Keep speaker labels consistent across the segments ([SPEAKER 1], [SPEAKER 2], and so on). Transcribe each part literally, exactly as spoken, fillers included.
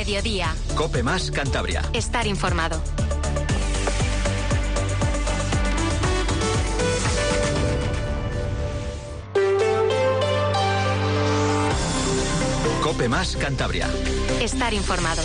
[SPEAKER 1] mediodía.
[SPEAKER 2] COPE más Cantabria.
[SPEAKER 1] Estar informado.
[SPEAKER 2] COPE más Cantabria.
[SPEAKER 1] Estar informado.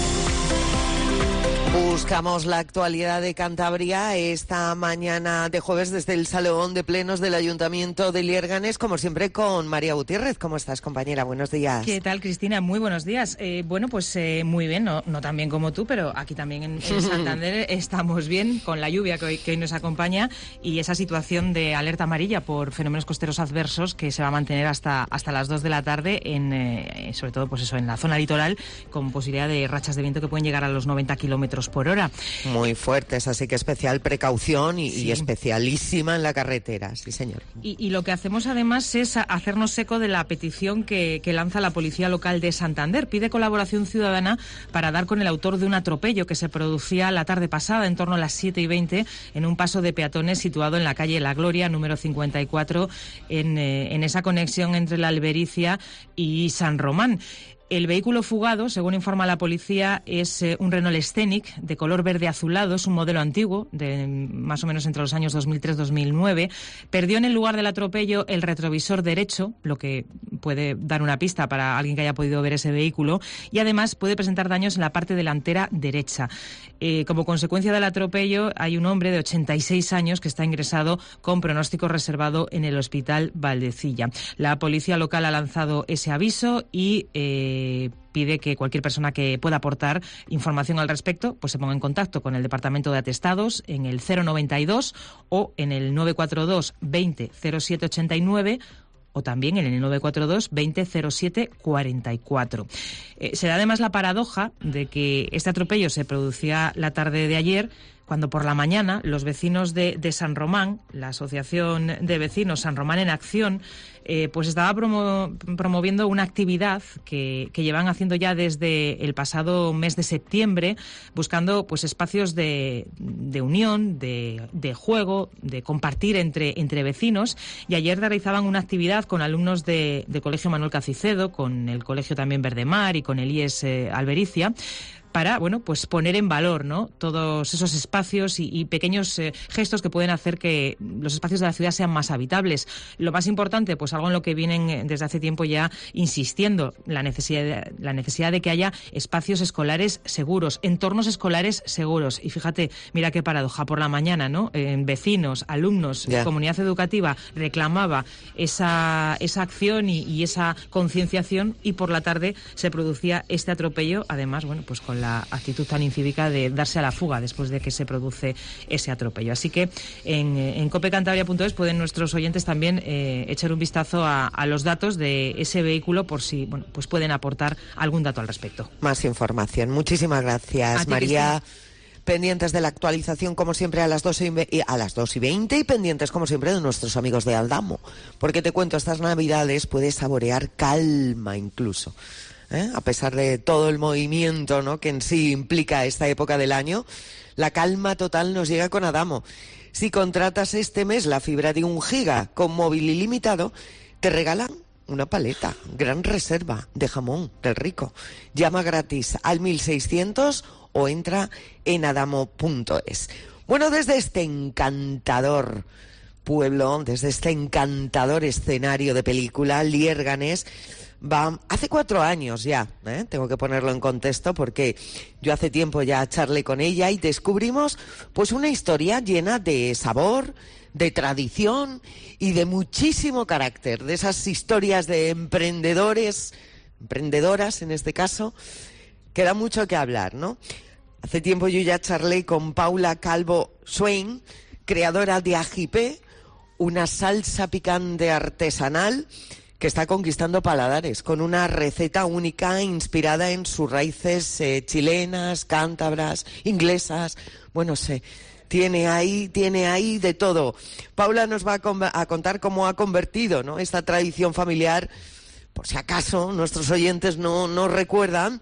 [SPEAKER 3] Buscamos la actualidad de Cantabria esta mañana de jueves desde el Salón de Plenos del Ayuntamiento de Liérganes, como siempre con María Gutiérrez. ¿Cómo estás, compañera? Buenos días.
[SPEAKER 4] ¿Qué tal, Cristina? Muy buenos días. Eh, bueno, pues eh, muy bien, no, no tan bien como tú, pero aquí también en, en Santander estamos bien con la lluvia que hoy, que hoy nos acompaña y esa situación de alerta amarilla por fenómenos costeros adversos que se va a mantener hasta, hasta las dos de la tarde, en, eh, sobre todo pues eso, en la zona litoral, con posibilidad de rachas de viento que pueden llegar a los noventa kilómetros por hora.
[SPEAKER 3] Muy fuertes, así que especial precaución y,
[SPEAKER 4] sí.
[SPEAKER 3] y especialísima en la carretera, sí señor.
[SPEAKER 4] Y, y lo que hacemos además es hacernos eco de la petición que, que lanza la Policía Local de Santander. Pide colaboración ciudadana para dar con el autor de un atropello que se producía la tarde pasada, en torno a las siete y veinte, en un paso de peatones situado en la calle La Gloria, número cincuenta y cuatro, en, eh, en esa conexión entre la Albericia y San Román. El vehículo fugado, según informa la policía, es eh, un Renault Scenic de color verde azulado, es un modelo antiguo, de más o menos entre los años dos mil tres dos mil nueve. Perdió en el lugar del atropello el retrovisor derecho, lo que puede dar una pista para alguien que haya podido ver ese vehículo, y además puede presentar daños en la parte delantera derecha. Eh, como consecuencia del atropello, hay un hombre de ochenta y seis años que está ingresado con pronóstico reservado en el Hospital Valdecilla. La policía local ha lanzado ese aviso y eh, pide que cualquier persona que pueda aportar información al respecto pues se ponga en contacto con el Departamento de Atestados en el cero noventa y dos o en el nueve cuatro dos veinte cero siete ochenta y nueve o también en el nueve cuatro dos veinte cero siete cuarenta y cuatro. Eh, se da además la paradoja de que este atropello se producía la tarde de ayer, cuando por la mañana los vecinos de, de San Román, la Asociación de Vecinos San Román en Acción, eh, pues estaba promo, promoviendo una actividad que, que llevan haciendo ya desde el pasado mes de septiembre, buscando pues espacios de, de unión, de, de juego, de compartir entre, entre vecinos. Y ayer realizaban una actividad con alumnos de, de Colegio Manuel Cacicedo, con el Colegio también Verdemar y con el I E S eh, Albericia, para, bueno, pues poner en valor, ¿no?, todos esos espacios y, y pequeños eh, gestos que pueden hacer que los espacios de la ciudad sean más habitables. Lo más importante, pues algo en lo que vienen desde hace tiempo ya insistiendo, la necesidad de, la necesidad de que haya espacios escolares seguros, entornos escolares seguros. Y fíjate, mira qué paradoja, por la mañana, ¿no?, eh, vecinos, alumnos, yeah. comunidad educativa reclamaba esa, esa acción y, y esa concienciación, y por la tarde se producía este atropello, además, bueno, pues con la actitud tan incívica de darse a la fuga después de que se produce ese atropello. Así que en, en cope cantabria punto es pueden nuestros oyentes también eh, echar un vistazo a, a los datos de ese vehículo por si, bueno, pues pueden aportar algún dato al respecto.
[SPEAKER 3] Más información. Muchísimas gracias,
[SPEAKER 4] ti,
[SPEAKER 3] María. Cristina. Pendientes de la actualización, como siempre, a las dos y, a las dos y veinte, y pendientes, como siempre, de nuestros amigos de Aldamo. Porque te cuento, estas Navidades puedes saborear calma incluso. ¿Eh? A pesar de todo el movimiento, ¿no?, que en sí implica esta época del año, la calma total nos llega con Adamo. Si contratas este mes la fibra de un giga con móvil ilimitado, te regalan una paleta, gran reserva de jamón del rico. Llama gratis al mil seiscientos o entra en adamo punto es. Bueno, desde este encantador pueblo, desde este encantador escenario de película, Liérganes, va, hace cuatro años ya, ¿eh? Tengo que ponerlo en contexto porque yo hace tiempo ya charlé con ella y descubrimos pues una historia llena de sabor, de tradición y de muchísimo carácter, de esas historias de emprendedores, emprendedoras en este caso, que da mucho que hablar, ¿no? Hace tiempo yo ya charlé con Paula Calvo Swain, creadora de Ajipé, una salsa picante artesanal que está conquistando paladares, con una receta única inspirada en sus raíces eh, chilenas, cántabras, inglesas, bueno, sé, tiene ahí, tiene ahí de todo. Paula nos va a, con- a contar cómo ha convertido, ¿no?, esta tradición familiar, por si acaso nuestros oyentes no, no recuerdan,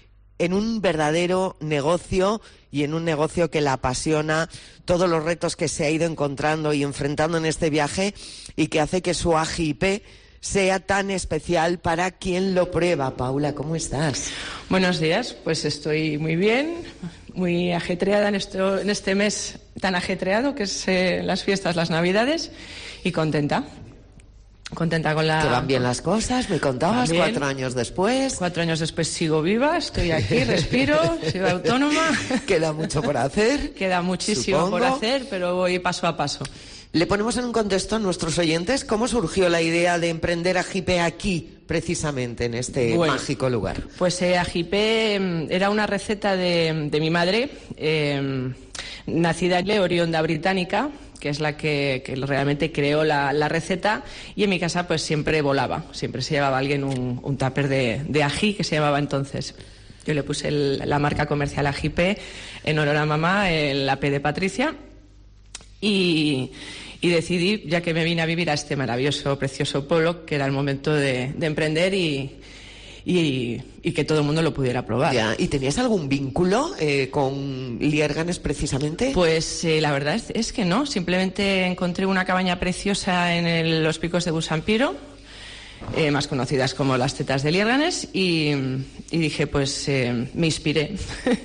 [SPEAKER 3] en un verdadero negocio, y en un negocio que la apasiona, todos los retos que se ha ido encontrando y enfrentando en este viaje, y que hace que su Ajipé sea tan especial para quien lo prueba. Paula, ¿cómo estás?
[SPEAKER 5] Buenos días, pues estoy muy bien, muy ajetreada en, esto, en este mes tan ajetreado que es eh, las fiestas, las Navidades, y contenta. Contenta con la...
[SPEAKER 3] Que van bien las cosas, me contabas, cuatro años después.
[SPEAKER 5] Cuatro años después sigo viva, estoy aquí, respiro, soy autónoma.
[SPEAKER 3] Queda mucho por hacer.
[SPEAKER 5] Queda muchísimo
[SPEAKER 3] supongo.
[SPEAKER 5] por hacer, pero voy paso a paso.
[SPEAKER 3] Le ponemos en un contexto a nuestros oyentes cómo surgió la idea de emprender Ajipe aquí, precisamente en este
[SPEAKER 5] bueno,
[SPEAKER 3] mágico lugar.
[SPEAKER 5] Pues eh, Ajipe eh, era una receta de, de mi madre, eh, nacida en Orionda británica, que es la que, que realmente creó la, la receta, y en mi casa pues siempre volaba, siempre se llevaba alguien un, un tupper de, de ají, que se llamaba entonces. Yo le puse el, la marca comercial Ajipe en honor a mamá, el A P de Patricia, y, y decidí, ya que me vine a vivir a este maravilloso, precioso pueblo, que era el momento de, de emprender y... Y, y que todo el mundo lo pudiera probar.
[SPEAKER 3] Ya. ¿Y tenías algún vínculo eh, con Liérganes precisamente?
[SPEAKER 5] Pues eh, la verdad es, es que no, simplemente encontré una cabaña preciosa en el, los Picos de Busampiro, eh, más conocidas como las Tetas de Liérganes, y, y dije, pues eh, me inspiré.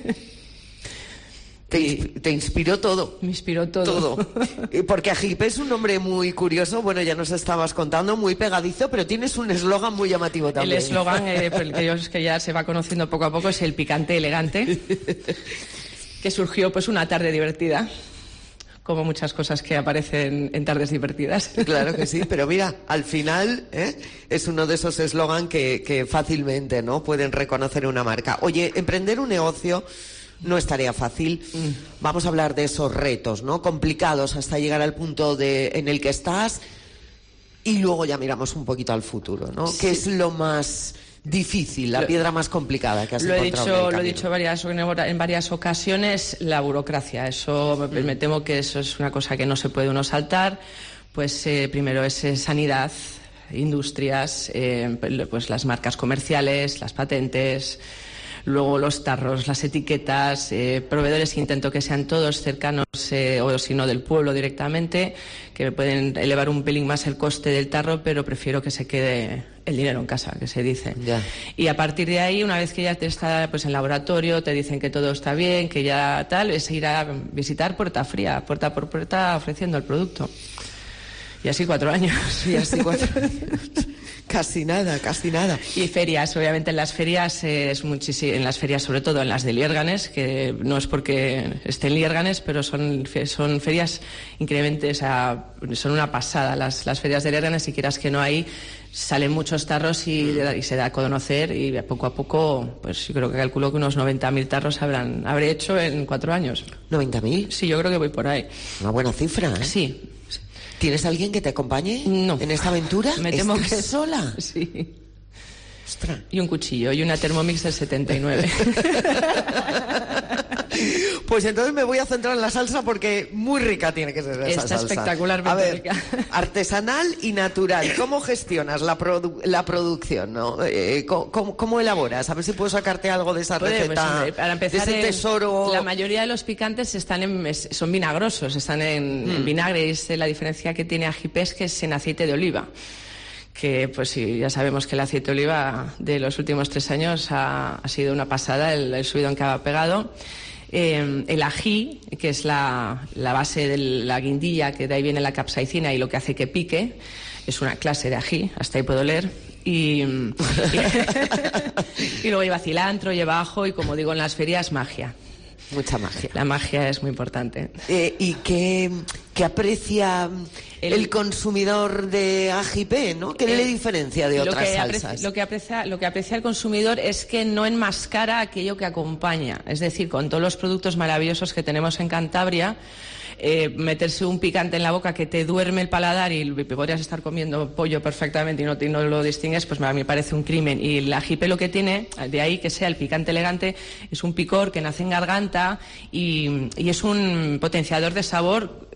[SPEAKER 3] Te, te inspiró todo.
[SPEAKER 5] Me inspiró todo.
[SPEAKER 3] Todo. Porque Ajipe es un nombre muy curioso, bueno, ya nos estabas contando, muy pegadizo, pero tienes un eslogan muy llamativo también.
[SPEAKER 5] El eslogan, eh, que, que ya se va conociendo poco a poco, es el picante elegante, que surgió pues una tarde divertida, como muchas cosas que aparecen en tardes divertidas.
[SPEAKER 3] Claro que sí, pero mira, al final ¿eh? es uno de esos eslogan que, que fácilmente no pueden reconocer una marca. Oye, emprender un negocio no es tarea fácil. Mm. Vamos a hablar de esos retos, ¿no? Complicados hasta llegar al punto de, en el que estás, y luego ya miramos un poquito al futuro, ¿no? Sí. ¿Qué es lo más difícil, la lo, piedra más complicada que has
[SPEAKER 5] lo he
[SPEAKER 3] encontrado
[SPEAKER 5] dicho,
[SPEAKER 3] en el camino?
[SPEAKER 5] Lo he dicho varias, en varias ocasiones, la burocracia. Eso mm. me temo que eso es una cosa que no se puede uno saltar. Pues eh, primero es eh, sanidad, industrias, eh, pues las marcas comerciales, las patentes. Luego los tarros, las etiquetas, eh, proveedores que intento que sean todos cercanos eh, o si no del pueblo directamente, que me pueden elevar un pelín más el coste del tarro, pero prefiero que se quede el dinero en casa, que se dice.
[SPEAKER 3] Ya.
[SPEAKER 5] Y a partir de ahí, una vez que ya te está pues en laboratorio, te dicen que todo está bien, que ya tal, es ir a visitar puerta fría, puerta por puerta ofreciendo el producto. Y así cuatro años.
[SPEAKER 3] Y así cuatro años. Casi nada, casi nada.
[SPEAKER 5] Y ferias, obviamente en las ferias, eh, es muchísimo, en las ferias, sobre todo en las de Liérganes, que no es porque estén Liérganes, pero son, son ferias increíblemente, o sea, son una pasada las, las ferias de Liérganes, si quieras que no hay, salen muchos tarros y, y se da a conocer, y poco a poco, pues yo creo que calculo que unos noventa mil tarros habrán, habré hecho en cuatro años.
[SPEAKER 3] ¿noventa mil?
[SPEAKER 5] Sí, yo creo que voy por ahí.
[SPEAKER 3] Una buena cifra, ¿eh?
[SPEAKER 5] Sí.
[SPEAKER 3] ¿Tienes alguien que te acompañe
[SPEAKER 5] no.
[SPEAKER 3] en esta aventura?
[SPEAKER 5] Me temo
[SPEAKER 3] ¿Estás
[SPEAKER 5] que
[SPEAKER 3] sola?
[SPEAKER 5] Sí.
[SPEAKER 3] Ostras.
[SPEAKER 5] Y un cuchillo y una Thermomix del setenta y nueve.
[SPEAKER 3] Pues entonces me voy a centrar en la salsa porque muy rica tiene que ser esa
[SPEAKER 5] Está
[SPEAKER 3] salsa.
[SPEAKER 5] Está espectacularmente
[SPEAKER 3] a ver,
[SPEAKER 5] rica.
[SPEAKER 3] Artesanal y natural. ¿Cómo gestionas la, produ la producción? ¿No? Eh, ¿cómo, ¿Cómo elaboras? A ver si puedo sacarte algo de esa
[SPEAKER 5] Puede,
[SPEAKER 3] receta,
[SPEAKER 5] pues, para empezar,
[SPEAKER 3] de ese tesoro.
[SPEAKER 5] La mayoría de los picantes están en, son vinagrosos, están en, mm. en vinagre. Y es la diferencia que tiene Ajipe es que es en aceite de oliva. Que pues sí, ya sabemos que el aceite de oliva de los últimos tres años ha, ha sido una pasada, el, el subidón que ha pegado. Eh, el ají, que es la, la base de la guindilla, que de ahí viene la capsaicina y lo que hace que pique, es una clase de ají, hasta ahí puedo leer. Y, y, y luego lleva cilantro, lleva ajo y, como digo en las ferias, magia.
[SPEAKER 3] Mucha magia.
[SPEAKER 5] La magia es muy importante.
[SPEAKER 3] Eh, ¿Y qué, qué aprecia el, el consumidor de Ajipe, ¿no? ¿Qué le diferencia de otras salsas?
[SPEAKER 5] Aprecia, lo, que aprecia, lo que aprecia el consumidor es que no enmascara aquello que acompaña. Es decir, con todos los productos maravillosos que tenemos en Cantabria, Eh, meterse un picante en la boca que te duerme el paladar y podrías estar comiendo pollo perfectamente y no, y no lo distingues, pues a mí me parece un crimen. Y el Ajipe lo que tiene, de ahí que sea el picante elegante, es un picor que nace en garganta y, y es un potenciador de sabor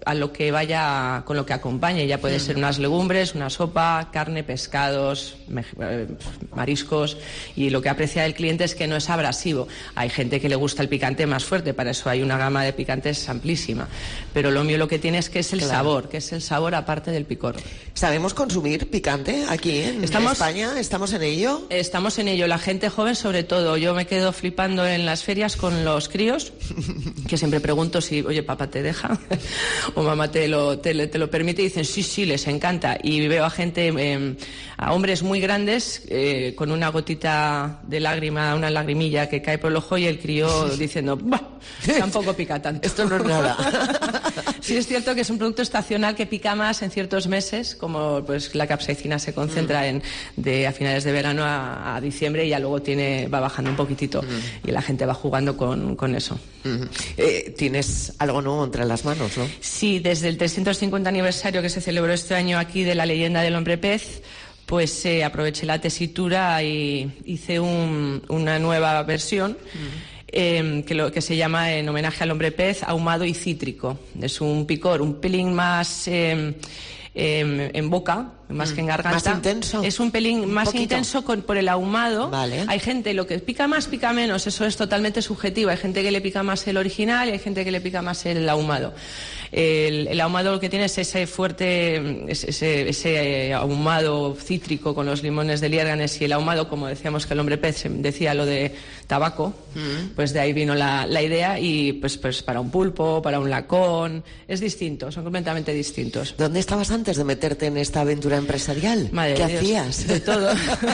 [SPEAKER 5] a lo que vaya, con lo que acompañe. Ya puede ser unas legumbres, una sopa, carne, pescados, mariscos, y lo que aprecia el cliente es que no es abrasivo. Hay gente que le gusta el picante más fuerte, para eso hay una gama de picantes amplísima, pero lo mío lo que tiene es que es el claro. sabor, que es el sabor aparte del picor.
[SPEAKER 3] ¿Sabemos consumir picante aquí en
[SPEAKER 5] estamos,
[SPEAKER 3] España? ¿Estamos en ello?
[SPEAKER 5] Estamos en ello, la gente joven sobre todo. Yo me quedo flipando en las ferias con los críos, que siempre pregunto si, oye, papá, ¿te deja? O mamá, ¿te lo, te, te lo permite? Y dicen, sí, sí, les encanta. Y veo a gente, eh, a hombres muy grandes, eh, con una gotita de lágrima, una lagrimilla que cae por el ojo, y el crío diciendo, bah, tampoco pica tanto.
[SPEAKER 3] Esto no es nada.
[SPEAKER 5] Sí, es cierto que es un producto estacional que pica más en ciertos meses, como pues la capsaicina se concentra mm. en de a finales de verano a, a diciembre, y ya luego tiene va bajando un poquitito mm. y la gente va jugando con, con eso.
[SPEAKER 3] Mm. Eh, tienes algo nuevo entre las manos, ¿no?
[SPEAKER 5] Sí, desde el trescientos cincuenta aniversario que se celebró este año aquí de la leyenda del hombre pez, pues eh, aproveché la tesitura y hice un, una nueva versión. Mm. Eh, que, lo, que se llama, en homenaje al hombre pez, ahumado y cítrico. Es un picor un pelín más eh, eh, en boca, más mm. que en garganta.
[SPEAKER 3] ¿Más intenso?
[SPEAKER 5] Es un pelín más un intenso con, por el ahumado.
[SPEAKER 3] Vale.
[SPEAKER 5] Hay gente, lo que pica más, pica menos, eso es totalmente subjetivo. Hay gente que le pica más el original y hay gente que le pica más el ahumado. El, el ahumado lo que tiene es ese fuerte, ese, ese ahumado cítrico con los limones de Liérganes, y el ahumado, como decíamos que el hombre pez decía lo de tabaco, mm. pues de ahí vino la, la idea, y pues, pues para un pulpo, para un lacón, es distinto, son completamente distintos.
[SPEAKER 3] ¿Dónde estabas antes de meterte en esta aventura empresarial?
[SPEAKER 5] Madre
[SPEAKER 3] ¿Qué
[SPEAKER 5] Dios,
[SPEAKER 3] hacías?
[SPEAKER 5] De todo.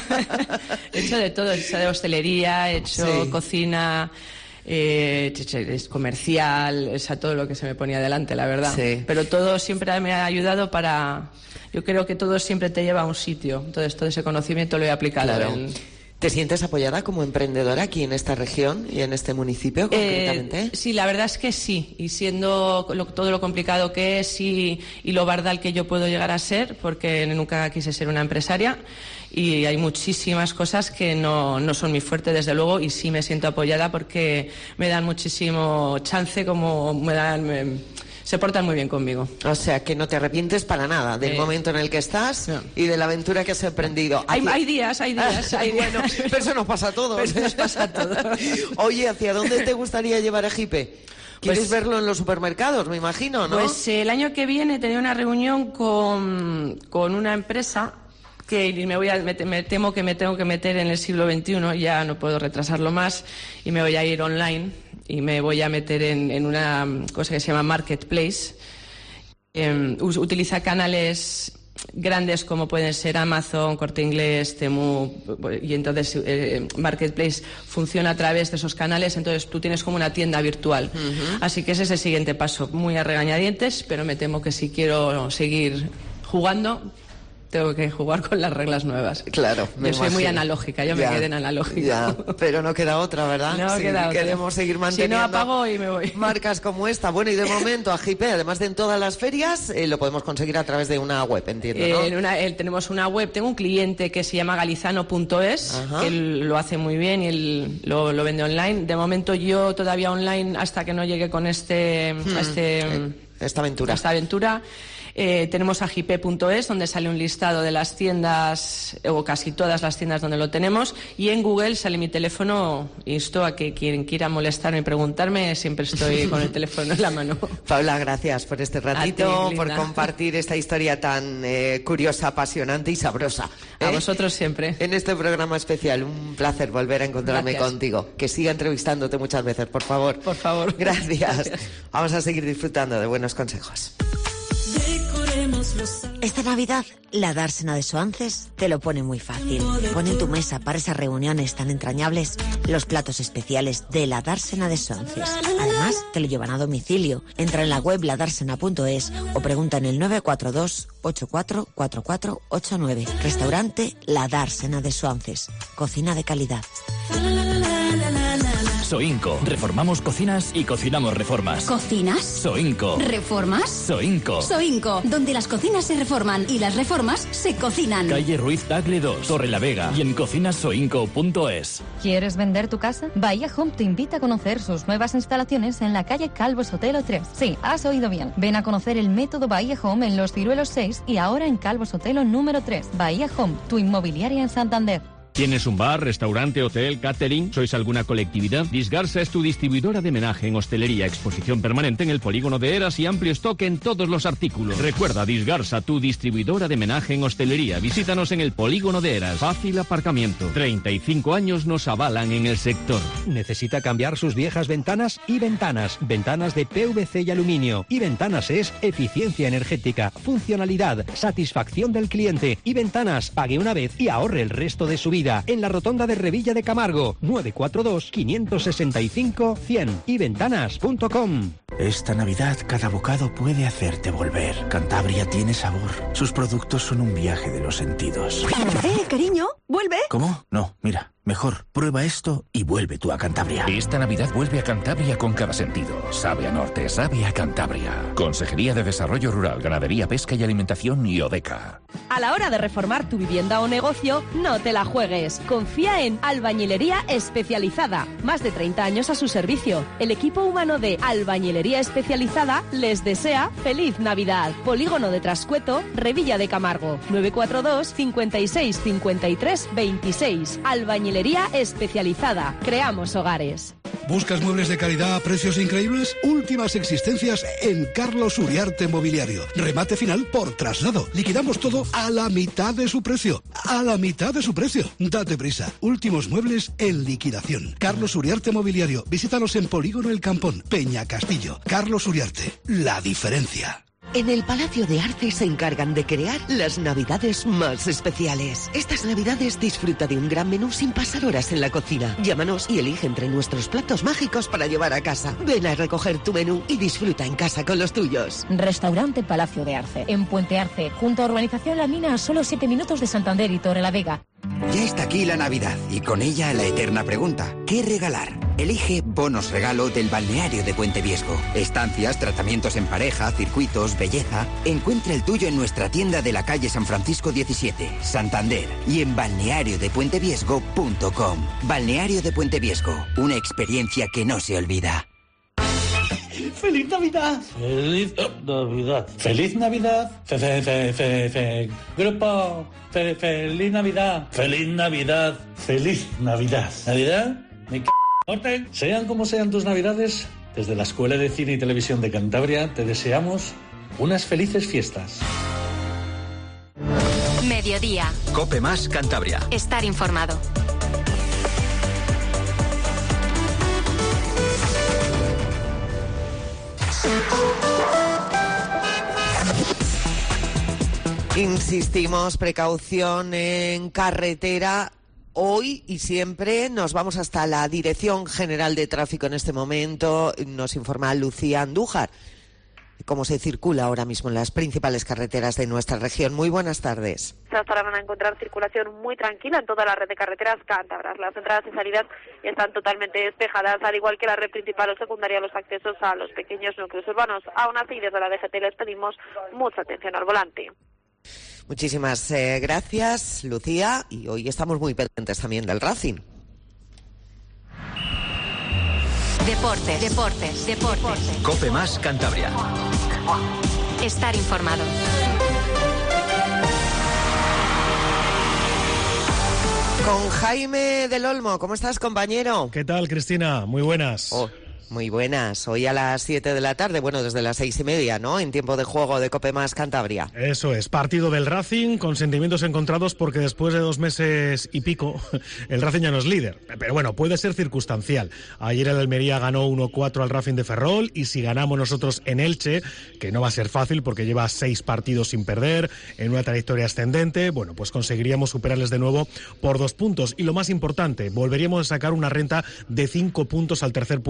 [SPEAKER 5] He hecho de todo, he hecho de hostelería, he hecho sí. cocina... Eh, es comercial, es a todo lo que se me ponía delante, la verdad.
[SPEAKER 3] Sí.
[SPEAKER 5] Pero todo siempre me ha ayudado para... Yo creo que todo siempre te lleva a un sitio. Entonces, todo ese conocimiento lo he aplicado.
[SPEAKER 3] Claro.
[SPEAKER 5] En...
[SPEAKER 3] ¿Te sientes apoyada como emprendedora aquí en esta región y en este municipio concretamente?
[SPEAKER 5] Eh, sí, la verdad es que sí. Y siendo lo, todo lo complicado que es y, y lo bardal que yo puedo llegar a ser, porque nunca quise ser una empresaria, y hay muchísimas cosas que no, no son mi fuerte, desde luego, y sí me siento apoyada porque me dan muchísimo chance, como me dan... Me, se portan muy bien conmigo.
[SPEAKER 3] O sea, que no te arrepientes para nada del eh, momento en el que estás
[SPEAKER 5] no.
[SPEAKER 3] y de la aventura que has emprendido.
[SPEAKER 5] Hay, hay días, hay días, hay días.
[SPEAKER 3] Bueno, pero eso nos pasa a todos.
[SPEAKER 5] Eso nos pasa a todos.
[SPEAKER 3] Oye, ¿hacia dónde te gustaría llevar a Jipe? ¿Quieres pues, verlo en los supermercados, me imagino, no?
[SPEAKER 5] Pues eh, el año que viene tenía una reunión con, con una empresa que me voy a me, me temo que me tengo que meter en el siglo veintiuno, ya no puedo retrasarlo más, y me voy a ir online y me voy a meter en, en una cosa que se llama Marketplace. Eh, utiliza canales grandes como pueden ser Amazon, Corte Inglés, Temu, y entonces eh, Marketplace funciona a través de esos canales, entonces tú tienes como una tienda virtual. Uh-huh. Así que ese es el siguiente paso, muy a regañadientes, pero me temo que si quiero seguir jugando, tengo que jugar con las reglas nuevas.
[SPEAKER 3] Claro, me
[SPEAKER 5] Yo soy
[SPEAKER 3] imagino.
[SPEAKER 5] muy analógica, yo
[SPEAKER 3] ya,
[SPEAKER 5] me quedé en analógico.
[SPEAKER 3] Ya, pero no queda otra, ¿verdad?
[SPEAKER 5] No
[SPEAKER 3] si
[SPEAKER 5] queda otra.
[SPEAKER 3] Queremos seguir manteniendo
[SPEAKER 5] si no, apago y me voy.
[SPEAKER 3] Marcas como esta. Bueno, y de momento a Jipe, además de en todas las ferias, eh, lo podemos conseguir a través de una web, entiendo, ¿no?
[SPEAKER 5] Eh, en una, eh, tenemos una web, tengo un cliente que se llama galizano punto es,
[SPEAKER 3] Ajá.
[SPEAKER 5] que él lo hace muy bien y él lo, lo vende online. De momento yo todavía online hasta que no llegue con este...
[SPEAKER 3] Hmm.
[SPEAKER 5] este
[SPEAKER 3] eh, esta aventura.
[SPEAKER 5] Esta aventura. Eh, tenemos a jipe punto es, donde sale un listado de las tiendas, o casi todas las tiendas donde lo tenemos, y en Google sale mi teléfono. Insto a que quien quiera molestarme y preguntarme, siempre estoy con el teléfono en la mano.
[SPEAKER 3] Paula, gracias por este ratito,
[SPEAKER 5] ti,
[SPEAKER 3] por compartir esta historia tan eh, curiosa, apasionante y sabrosa. ¿eh?
[SPEAKER 5] A vosotros siempre.
[SPEAKER 3] En este programa especial, un placer volver a encontrarme
[SPEAKER 5] Gracias.
[SPEAKER 3] contigo. Que siga entrevistándote muchas veces, por favor.
[SPEAKER 5] Por favor.
[SPEAKER 3] Gracias.
[SPEAKER 5] Gracias.
[SPEAKER 3] Vamos a seguir disfrutando de buenos consejos.
[SPEAKER 6] Esta Navidad, la dársena de Soances te lo pone muy fácil. Pone en tu mesa para esas reuniones tan entrañables los platos especiales de la dársena de Soances. Además, te lo llevan a domicilio. Entra en la web la dársena punto es o pregunta en el nueve cuatro dos, ocho cuatro cuatro cuatro ocho nueve. Restaurante La Dársena de Soances. Cocina de calidad.
[SPEAKER 7] Soinco. Reformamos cocinas y cocinamos reformas.
[SPEAKER 8] ¿Cocinas?
[SPEAKER 7] Soinco.
[SPEAKER 8] ¿Reformas?
[SPEAKER 7] Soinco.
[SPEAKER 8] Soinco, donde las cocinas se reforman y las reformas se cocinan.
[SPEAKER 7] Calle Ruiz Tagle dos, Torre la Vega y en cocinas soinco punto es.
[SPEAKER 9] ¿Quieres vender tu casa? Bahía Home te invita a conocer sus nuevas instalaciones en la calle Calvo Sotelo tres. Sí, has oído bien. Ven a conocer el método Bahía Home en Los Ciruelos seis y ahora en Calvo Sotelo número tres. Bahía Home, tu inmobiliaria en Santander.
[SPEAKER 10] ¿Tienes un bar, restaurante, hotel, catering? ¿Sois alguna colectividad? Disgarsa es tu distribuidora de menaje en hostelería, exposición permanente en el polígono de Eras y amplio stock en todos los artículos. Recuerda, Disgarsa, tu distribuidora de menaje en hostelería. Visítanos en el polígono de Eras. Fácil aparcamiento. treinta y cinco años nos avalan en el sector.
[SPEAKER 11] ¿Necesita cambiar sus viejas ventanas? Y Ventanas. Ventanas de P V C y aluminio. Y Ventanas es eficiencia energética, funcionalidad, satisfacción del cliente. Y Ventanas, pague una vez y ahorre el resto de su vida. En la rotonda de Revilla de Camargo, nueve cuatro dos, cinco seis cinco, cien y ventanas punto com.
[SPEAKER 12] Esta Navidad cada bocado puede hacerte volver. Cantabria tiene sabor. Sus productos son un viaje de los sentidos.
[SPEAKER 8] ¡Eh, cariño! ¿Vuelve?
[SPEAKER 12] ¿Cómo? No, mira, mejor, prueba esto y vuelve tú a Cantabria.
[SPEAKER 13] Esta Navidad vuelve a Cantabria con cada sentido. Sabe a norte, sabe a Cantabria. Consejería de Desarrollo Rural, Ganadería, Pesca y Alimentación y Odeca.
[SPEAKER 14] A la hora de reformar tu vivienda o negocio, no te la juegues. Confía en Albañilería Especializada. Más de treinta años a su servicio. El equipo humano de Albañilería Especializada les desea feliz Navidad. Polígono de Trascueto, Revilla de Camargo. nueve cuatro dos, cinco seis, cinco tres, veintiséis. Albañilería Especializada. Creamos hogares.
[SPEAKER 15] ¿Buscas muebles de calidad a precios increíbles? Últimas existencias en Carlos Uriarte Mobiliario. Remate final por traslado. Liquidamos todo a la mitad de su precio. A la mitad de su precio. Date prisa. Últimos muebles en liquidación. Carlos Uriarte Mobiliario. Visítanos en Polígono El Campón, Peña Castillo. Carlos Uriarte. La diferencia.
[SPEAKER 3] En el Palacio de Arce se encargan de crear las navidades más especiales. Estas navidades disfruta de un gran menú sin pasar horas en la cocina. Llámanos y elige entre nuestros platos mágicos para llevar a casa. Ven a recoger tu menú y disfruta en casa con los tuyos.
[SPEAKER 9] Restaurante Palacio de Arce, en Puente Arce, junto a Urbanización La Mina, a solo siete minutos de Santander y Torre la Vega.
[SPEAKER 16] Ya está aquí la Navidad y con ella la eterna pregunta, ¿qué regalar? Elige bonos regalo del balneario de Puente Viesgo. Estancias, tratamientos en pareja, circuitos, belleza. Encuentra el tuyo en nuestra tienda de la calle San Francisco diecisiete, Santander, y en balneario de puente viesgo punto com. Balneario de Puente Viesgo, una experiencia que no se olvida.
[SPEAKER 17] ¡Feliz Navidad! ¡Feliz Navidad! ¡Feliz Navidad! Fe, fe, fe, fe, fe. Grupo, fe, feliz Navidad. ¡Feliz Navidad! ¡Feliz Navidad! ¿Navidad? Me c******. Sean como sean tus Navidades, desde la Escuela de Cine y Televisión de Cantabria te deseamos unas felices fiestas.
[SPEAKER 1] Mediodía.
[SPEAKER 2] Cope Más Cantabria.
[SPEAKER 1] Estar informado.
[SPEAKER 3] Insistimos, precaución en carretera. Hoy y siempre nos vamos hasta la Dirección General de Tráfico en este momento. Nos informa Lucía Andújar cómo se circula ahora mismo en las principales carreteras de nuestra región. Muy buenas tardes.
[SPEAKER 18] Hasta ahora van a encontrar circulación muy tranquila en toda la red de carreteras cántabras. Las entradas y salidas están totalmente despejadas, al igual que la red principal o secundaria, los accesos a los pequeños núcleos urbanos. Aún así, desde la D G T les pedimos mucha atención al volante.
[SPEAKER 3] Muchísimas eh, gracias, Lucía, y hoy estamos muy pendientes también del Racing.
[SPEAKER 1] Deportes, deportes, deportes.
[SPEAKER 2] Cope Más Cantabria.
[SPEAKER 1] Estar informado.
[SPEAKER 3] Con Jaime del Olmo, ¿cómo estás, compañero?
[SPEAKER 19] ¿Qué tal, Cristina? Muy buenas.
[SPEAKER 3] Oh. Muy buenas, hoy a las siete de la tarde, bueno, desde las seis y media, ¿no? En tiempo de juego de Cope Más Cantabria.
[SPEAKER 19] Eso es, partido del Racing, con sentimientos encontrados porque después de dos meses y pico, el Racing ya no es líder. Pero bueno, puede ser circunstancial. Ayer el Almería ganó uno cuatro al Racing de Ferrol, y si ganamos nosotros en Elche, que no va a ser fácil porque lleva seis partidos sin perder, en una trayectoria ascendente, bueno, pues conseguiríamos superarles de nuevo por dos puntos. Y lo más importante, volveríamos a sacar una renta de cinco puntos al tercer puesto, ya que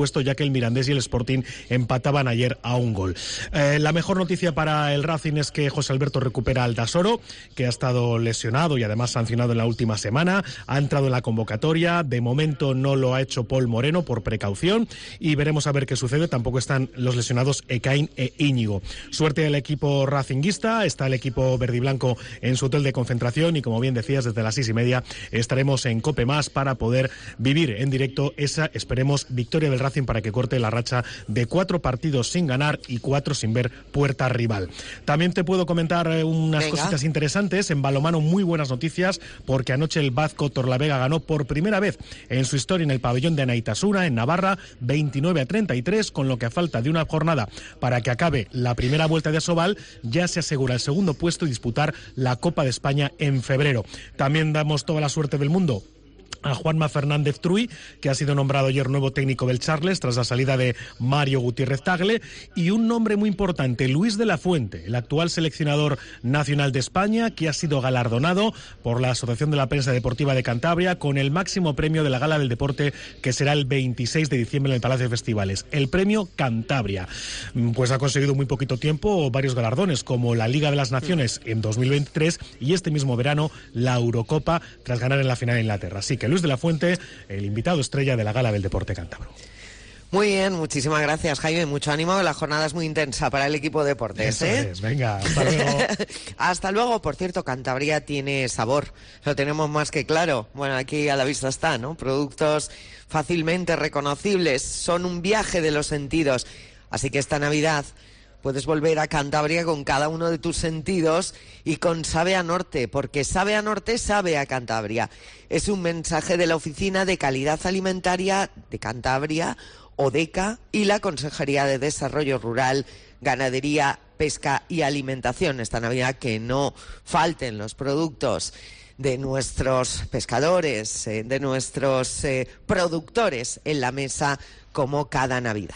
[SPEAKER 19] el Mirandés y el Sporting empataban ayer a un gol. Eh, la mejor noticia para el Racing es que José Alberto recupera al Aldasoro, que ha estado lesionado y además sancionado en la última semana. Ha entrado en la convocatoria. De momento no lo ha hecho Paul Moreno por precaución y veremos a ver qué sucede. Tampoco están los lesionados Ekain e Íñigo. Suerte del equipo racinguista. Está el equipo verde y blanco en su hotel de concentración y, como bien decías, desde las seis y media estaremos en Cope Más para poder vivir en directo esa, esperemos, victoria del Racing para que corte la racha de cuatro partidos sin ganar y cuatro sin ver puerta rival. También te puedo comentar unas Venga. cositas interesantes. En balonmano, muy buenas noticias, porque anoche el Bazco Torlavega ganó por primera vez en su historia en el pabellón de Anaitasuna, en Navarra, veintinueve a treinta y tres, con lo que a falta de una jornada para que acabe la primera vuelta de Asobal, ya se asegura el segundo puesto y disputar la Copa de España en febrero. También damos toda la suerte del mundo a Juanma Fernández Truy, que ha sido nombrado ayer nuevo técnico del Charles tras la salida de Mario Gutiérrez Tagle, y un nombre muy importante, Luis de la Fuente, el actual seleccionador nacional de España, que ha sido galardonado por la Asociación de la Prensa Deportiva de Cantabria con el máximo premio de la Gala del Deporte, que será el veintiséis de diciembre en el Palacio de Festivales, el premio Cantabria. Pues ha conseguido muy poquito tiempo varios galardones, como la Liga de las Naciones en dos mil veintitrés y este mismo verano la Eurocopa, tras ganar en la final en Inglaterra. Así que Luis de la Fuente, el invitado estrella de la Gala del Deporte Cántabro.
[SPEAKER 3] Muy bien, muchísimas gracias, Jaime. Mucho ánimo, la jornada es muy intensa para el equipo de deportes. ¿eh?
[SPEAKER 19] Es. Venga, hasta luego.
[SPEAKER 3] Hasta luego. Por cierto, Cantabria tiene sabor, lo tenemos más que claro. Bueno, aquí a la vista está, ¿no? Productos fácilmente reconocibles, son un viaje de los sentidos. Así que esta Navidad puedes volver a Cantabria con cada uno de tus sentidos y con Sabe a Norte, porque Sabe a Norte sabe a Cantabria. Es un mensaje de la Oficina de Calidad Alimentaria de Cantabria, ODECA, y la Consejería de Desarrollo Rural, Ganadería, Pesca y Alimentación. Esta Navidad que no falten los productos de nuestros pescadores, eh, de nuestros eh, productores en la mesa, como cada Navidad.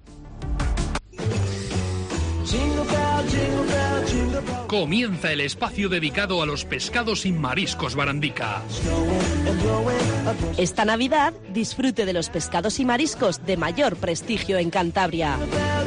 [SPEAKER 20] Comienza el espacio dedicado a los pescados y mariscos Barandica.
[SPEAKER 14] Esta Navidad disfrute de los pescados y mariscos de mayor prestigio en Cantabria.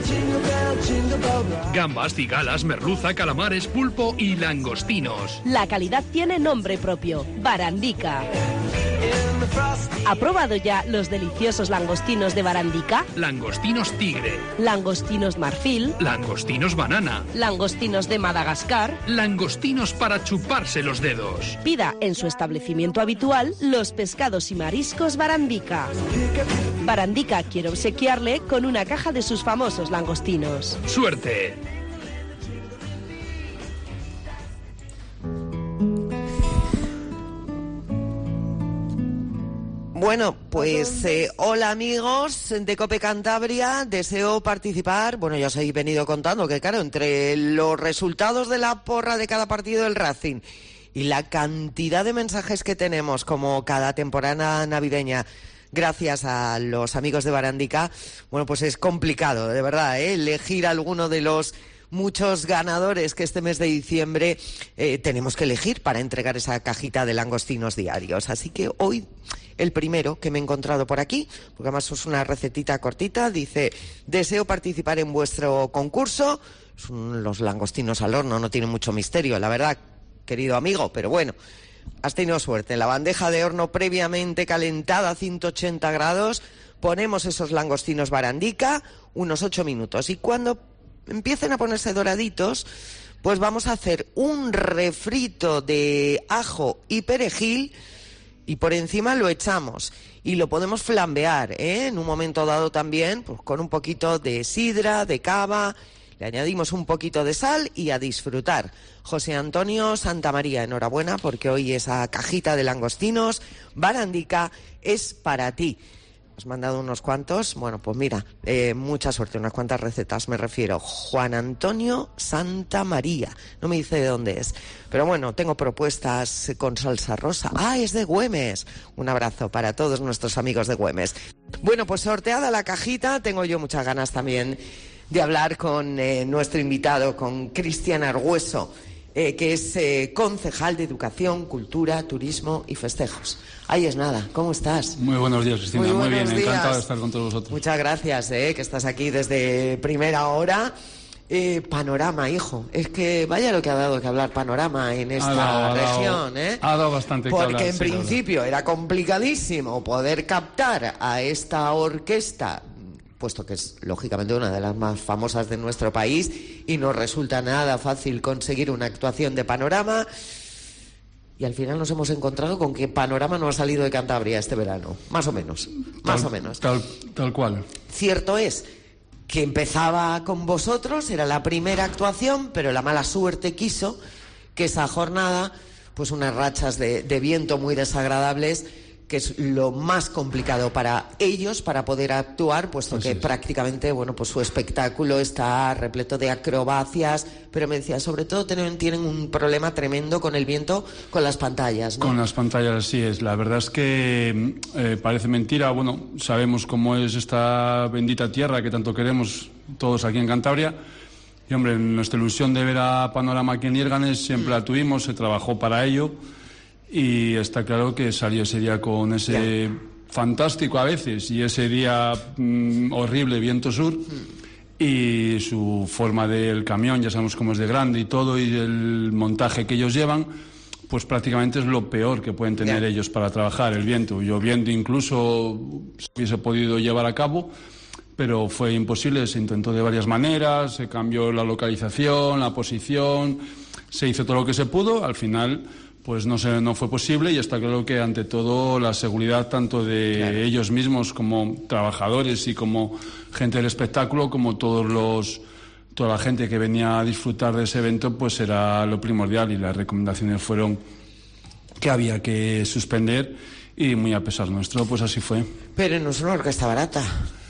[SPEAKER 20] Gambas, cigalas, merluza, calamares, pulpo y langostinos.
[SPEAKER 14] La calidad tiene nombre propio, Barandica. ¿Ha probado ya los deliciosos langostinos de Barandica?
[SPEAKER 20] Langostinos tigre.
[SPEAKER 14] Langostinos marfil.
[SPEAKER 20] Langostinos banana.
[SPEAKER 14] Langostinos de Madagascar.
[SPEAKER 20] Langostinos para chuparse los dedos.
[SPEAKER 14] Pida en su establecimiento habitual los pescados y mariscos Barandica. Barandica quiere obsequiarle con una caja de sus famosos langostinos.
[SPEAKER 20] ¡Suerte!
[SPEAKER 3] Bueno, pues eh, hola amigos de Cope Cantabria, deseo participar. Bueno, ya os he venido contando que, claro, entre los resultados de la porra de cada partido del Racing y la cantidad de mensajes que tenemos como cada temporada navideña, gracias a los amigos de Barandica, bueno, pues es complicado, de verdad, ¿eh? elegir alguno de los muchos ganadores que este mes de diciembre eh, tenemos que elegir para entregar esa cajita de langostinos diarios. Así que hoy el primero que me he encontrado por aquí, porque además es una recetita cortita, dice: deseo participar en vuestro concurso. Son los langostinos al horno, no tiene mucho misterio, la verdad, querido amigo, pero bueno, has tenido suerte. En la bandeja de horno previamente calentada a ciento ochenta grados, ponemos esos langostinos Barandica unos ocho minutos, y cuando empiecen a ponerse doraditos, pues vamos a hacer un refrito de ajo y perejil, y por encima lo echamos y lo podemos flambear, ¿eh? En un momento dado también, pues con un poquito de sidra, de cava, le añadimos un poquito de sal y a disfrutar. José Antonio Santamaría, enhorabuena, porque hoy esa cajita de langostinos Barandica es para ti. Has mandado unos cuantos, bueno, pues mira, eh, mucha suerte, unas cuantas recetas me refiero. Juan Antonio Santamaría, no me dice de dónde es, pero bueno, tengo propuestas con salsa rosa. Ah, es de Güemes. Un abrazo para todos nuestros amigos de Güemes. Bueno, pues sorteada la cajita, tengo yo muchas ganas también de hablar con eh, nuestro invitado, con Cristian Argüeso, eh, que es eh, concejal de Educación, Cultura, Turismo y Festejos. Ahí es nada, ¿cómo estás?
[SPEAKER 21] Muy buenos días, Cristina, muy,
[SPEAKER 3] muy
[SPEAKER 21] bien,
[SPEAKER 3] días.
[SPEAKER 21] Encantado de estar con todos vosotros.
[SPEAKER 3] Muchas gracias, eh, que estás aquí desde primera hora. Eh, panorama, hijo, es que vaya lo que ha dado que hablar Panorama en esta
[SPEAKER 21] ha dado,
[SPEAKER 3] región,
[SPEAKER 21] ha dado,
[SPEAKER 3] ¿eh?
[SPEAKER 21] Ha dado bastante que
[SPEAKER 3] Porque
[SPEAKER 21] hablar,
[SPEAKER 3] en
[SPEAKER 21] sí,
[SPEAKER 3] principio era complicadísimo poder captar a esta orquesta, puesto que es lógicamente una de las más famosas de nuestro país, y no resulta nada fácil conseguir una actuación de Panorama. Y al final nos hemos encontrado con que Panorama no ha salido de Cantabria este verano, más o menos, más
[SPEAKER 21] tal,
[SPEAKER 3] o menos.
[SPEAKER 21] Tal, tal cual.
[SPEAKER 3] Cierto es que empezaba con vosotros, era la primera actuación, pero la mala suerte quiso que esa jornada, pues unas rachas de, de viento muy desagradables, que es lo más complicado para ellos para poder actuar, puesto
[SPEAKER 21] Así
[SPEAKER 3] que
[SPEAKER 21] es.
[SPEAKER 3] prácticamente, bueno, pues su espectáculo está repleto de acrobacias, pero me decía, sobre todo tienen, tienen un problema tremendo con el viento, con las pantallas, ¿no?
[SPEAKER 21] Con las pantallas, así es. La verdad es que eh, parece mentira. Bueno, sabemos cómo es esta bendita tierra que tanto queremos todos aquí en Cantabria. Y, hombre, nuestra ilusión de ver a Panorama aquí en Lierganes siempre la tuvimos, se trabajó para ello. Y está claro que salió ese día con ese yeah. fantástico a veces y ese día mm, horrible viento sur mm. y su forma del camión, ya sabemos cómo es de grande y todo, y el montaje que ellos llevan, pues prácticamente es lo peor que pueden tener yeah. ellos para trabajar, el viento. Lloviendo incluso se hubiese podido llevar a cabo, pero fue imposible, se intentó de varias maneras, se cambió la localización, la posición, se hizo todo lo que se pudo, al final pues no, se, no fue posible, y está claro que ante todo la seguridad tanto de claro. ellos mismos como trabajadores y como gente del espectáculo, como todos los toda la gente que venía a disfrutar de ese evento, pues era lo primordial, y las recomendaciones fueron que había que suspender, y muy a pesar nuestro, pues así fue.
[SPEAKER 3] Pero no es una orquesta barata.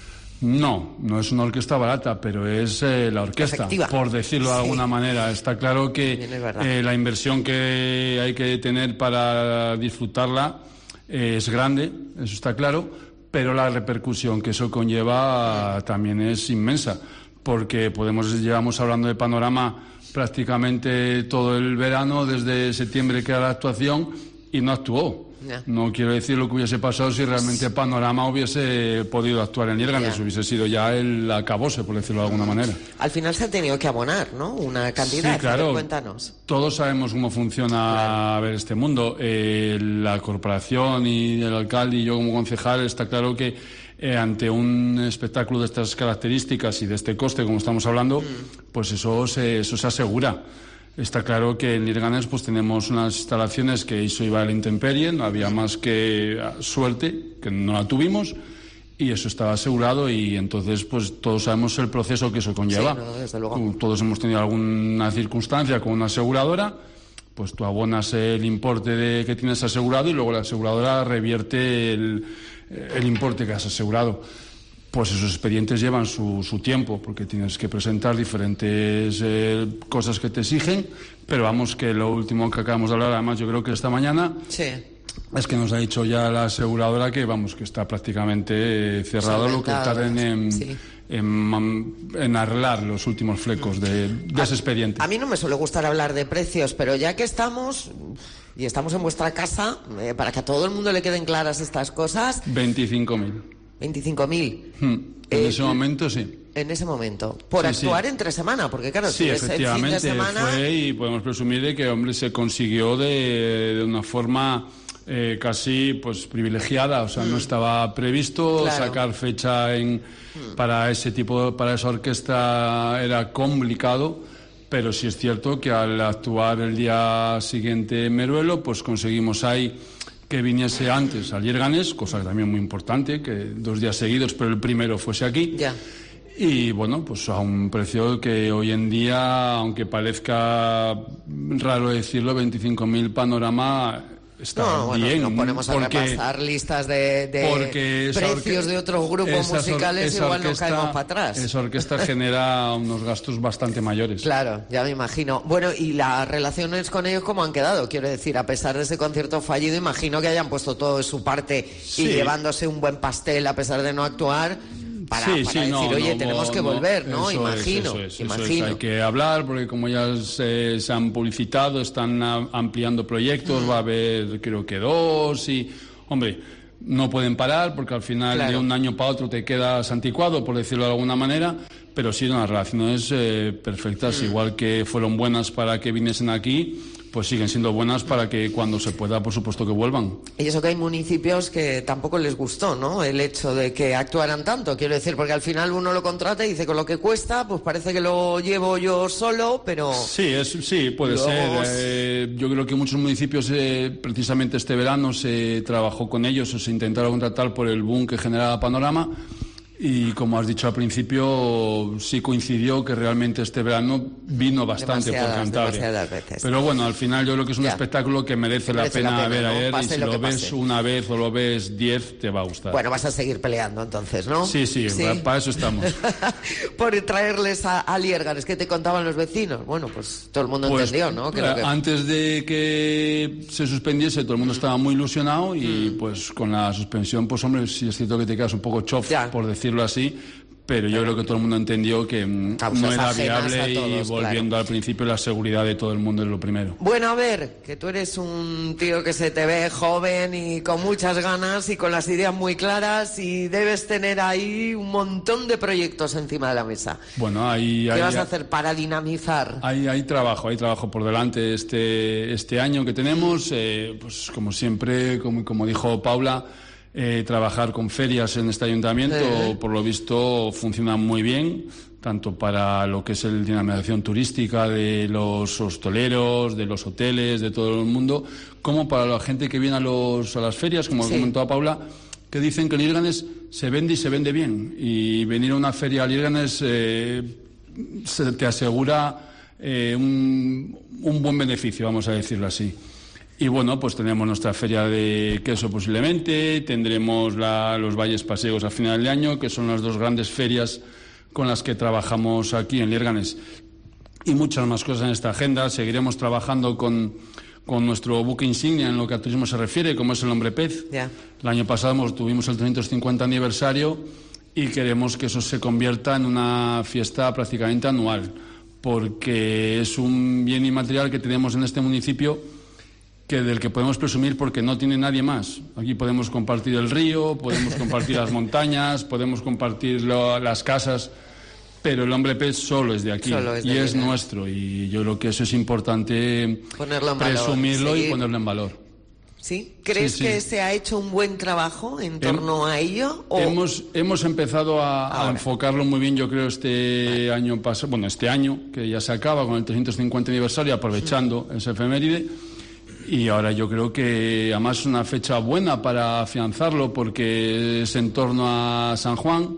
[SPEAKER 21] No, no es una orquesta barata, pero es eh, la orquesta,
[SPEAKER 3] efectiva,
[SPEAKER 21] por decirlo de sí. alguna manera. Está claro que eh, la inversión que hay que tener para disfrutarla eh, es grande, eso está claro, pero la repercusión que eso conlleva sí. también es inmensa, porque podemos llevamos hablando de Panorama prácticamente todo el verano, desde septiembre que era la actuación, y no actuó. Yeah. No quiero decir lo que hubiese pasado si realmente Panorama hubiese podido actuar en Lierganes, yeah. hubiese sido ya el acabose, por decirlo de alguna manera.
[SPEAKER 3] Al final se ha tenido que abonar, ¿no? Una cantidad,
[SPEAKER 21] sí, claro.
[SPEAKER 3] Cuéntanos.
[SPEAKER 21] Todos sabemos cómo funciona claro. a ver, este mundo. Eh, la corporación y el alcalde y yo como concejal, está claro que eh, ante un espectáculo de estas características y de este coste, como estamos hablando, mm. pues eso se, eso se asegura. Está claro que en Lierganes pues tenemos unas instalaciones que eso iba a la intemperie, no había más que suerte, que no la tuvimos, y eso estaba asegurado, y entonces pues todos sabemos el proceso que eso conlleva.
[SPEAKER 3] Sí, no, desde luego.
[SPEAKER 21] Todos hemos tenido alguna circunstancia con una aseguradora, pues tú abonas el importe de, que tienes asegurado, y luego la aseguradora revierte el, el importe que has asegurado. Pues esos expedientes llevan su, su tiempo, porque tienes que presentar diferentes eh, cosas que te exigen, pero vamos, que lo último que acabamos de hablar, además yo creo que esta mañana,
[SPEAKER 3] sí.
[SPEAKER 21] es que nos ha dicho ya la aseguradora que vamos, que está prácticamente eh, cerrado lo que tarden en, sí. en, en arreglar los últimos flecos de, de ese expediente.
[SPEAKER 3] A mí no me suele gustar hablar de precios, pero ya que estamos... y estamos en vuestra casa, eh, para que a todo el mundo le queden claras estas cosas...
[SPEAKER 21] veinticinco mil.
[SPEAKER 3] veinticinco mil.
[SPEAKER 21] Hmm. En eh, ese momento, sí.
[SPEAKER 3] En ese momento. Por sí, actuar sí. entre semana, porque claro,
[SPEAKER 21] sí,
[SPEAKER 3] si es el fin de semana...
[SPEAKER 21] fue, y podemos presumir de que, hombre, se consiguió de, de una forma eh, casi pues privilegiada, o sea, mm. no estaba previsto claro. sacar fecha en, mm. para ese tipo, para esa orquesta era complicado, pero sí es cierto que al actuar el día siguiente en Meruelo, pues conseguimos ahí que viniese antes a Lierganes, cosa también muy importante, que dos días seguidos, pero el primero fuese aquí.
[SPEAKER 3] Ya.
[SPEAKER 21] Y bueno, pues a un precio que hoy en día, aunque parezca raro decirlo, veinticinco mil Panorama está
[SPEAKER 3] no, bueno,
[SPEAKER 21] bien.
[SPEAKER 3] No ponemos a
[SPEAKER 21] porque,
[SPEAKER 3] repasar listas de, de precios de otros grupos musicales, igual
[SPEAKER 21] orquesta,
[SPEAKER 3] nos caemos para atrás.
[SPEAKER 21] Esa orquesta genera unos gastos bastante mayores.
[SPEAKER 3] Claro, ya me imagino. Bueno, y las relaciones con ellos, ¿cómo han quedado? Quiero decir, a pesar de ese concierto fallido, imagino que hayan puesto todo de su parte sí. y llevándose un buen pastel a pesar de no actuar. para,
[SPEAKER 21] sí,
[SPEAKER 3] para
[SPEAKER 21] sí,
[SPEAKER 3] decir,
[SPEAKER 21] no,
[SPEAKER 3] oye,
[SPEAKER 21] no,
[SPEAKER 3] tenemos
[SPEAKER 21] no,
[SPEAKER 3] que volver, ¿no?
[SPEAKER 21] Eso
[SPEAKER 3] Imagino,
[SPEAKER 21] es, eso es,
[SPEAKER 3] imagino.
[SPEAKER 21] Eso es. Hay que hablar porque como ya se, se han publicitado, están a, ampliando proyectos, mm. va a haber creo que dos y, hombre, no pueden parar porque al final claro. de un año para otro te quedas anticuado, por decirlo de alguna manera, pero sí unas relaciones eh, perfectas, mm. igual que fueron buenas para que viniesen aquí, pues siguen siendo buenas para que cuando se pueda, por supuesto, que vuelvan.
[SPEAKER 3] Y eso que hay municipios que tampoco les gustó, ¿no? El hecho de que actuaran tanto, quiero decir, porque al final uno lo contrata y dice, con lo que cuesta, pues parece que lo llevo yo solo, pero...
[SPEAKER 21] Sí, es, sí puede luego... ser. Eh, yo creo que muchos municipios, eh, precisamente este verano, se trabajó con ellos o se intentaron contratar por el boom que generaba Panorama. Y como has dicho al principio, sí coincidió que realmente este verano vino bastante por Cantabria.
[SPEAKER 3] Veces.
[SPEAKER 21] Pero bueno, al final yo creo que es un ya. espectáculo que merece, merece la, pena la pena ver ¿no? ayer. Pase y si lo, lo ves pase. una vez o lo ves diez, te va a gustar.
[SPEAKER 3] Bueno, vas a seguir peleando entonces, ¿no?
[SPEAKER 21] Sí, sí, ¿Sí? Para, para eso estamos.
[SPEAKER 3] Por traerles a, a Liérganes, ¿qué te contaban los vecinos? Bueno, pues todo el mundo pues, entendió, ¿no? Creo que...
[SPEAKER 21] Antes de que se suspendiese, todo el mundo estaba muy ilusionado y mm. pues con la suspensión, pues hombre, sí es cierto que te quedas un poco chof, ya. por decirlo así, pero yo creo que todo el mundo entendió que no era viable todos, y volviendo claro. al principio la seguridad de todo el mundo es lo primero.
[SPEAKER 3] Bueno, a ver, que tú eres un tío que se te ve joven y con muchas ganas y con las ideas muy claras y debes tener ahí un montón de proyectos encima de la mesa.
[SPEAKER 21] Bueno, ahí...
[SPEAKER 3] ¿Qué
[SPEAKER 21] hay,
[SPEAKER 3] vas a hacer para dinamizar?
[SPEAKER 21] Hay, hay trabajo, hay trabajo por delante este, este año que tenemos, eh, pues como siempre, como, como dijo Paula... Eh, trabajar con ferias en este ayuntamiento, eh. por lo visto, funciona muy bien, tanto para lo que es la dinamización turística de los hosteleros, de los hoteles, de todo el mundo, como para la gente que viene a, los, a las ferias, como sí. comentaba Paula, que dicen que Liérganes se vende y se vende bien. Y venir a una feria a Liérganes eh, se te asegura eh, un, un buen beneficio, vamos a decirlo así. Y bueno, pues tenemos nuestra feria de queso posiblemente, tendremos la, los Valles Paseos a final de año, que son las dos grandes ferias con las que trabajamos aquí en Liérganes. Y muchas más cosas en esta agenda. Seguiremos trabajando con, con nuestro buque insignia en lo que a turismo se refiere, como es el Hombre Pez. Yeah. El año pasado tuvimos el trescientos cincuenta aniversario y queremos que eso se convierta en una fiesta prácticamente anual, porque es un bien inmaterial que tenemos en este municipio que del que podemos presumir porque no tiene nadie más. Aquí podemos compartir el río, podemos compartir las montañas, podemos compartir lo, las casas, pero el Hombre Pez solo es de aquí es de y es nuestro. Y yo creo que eso es importante ponerlo en presumirlo valor, y ponerlo en valor.
[SPEAKER 3] ¿Sí? ¿Crees sí, sí. que se ha hecho un buen trabajo en torno Hem, a ello? ¿O?
[SPEAKER 21] Hemos, hemos empezado a, a enfocarlo muy bien, yo creo, este vale. año pasado, bueno, este año, que ya se acaba con el trescientos cincuenta aniversario, aprovechando sí. ese efeméride. Y ahora yo creo que además es una fecha buena para afianzarlo porque es en torno a San Juan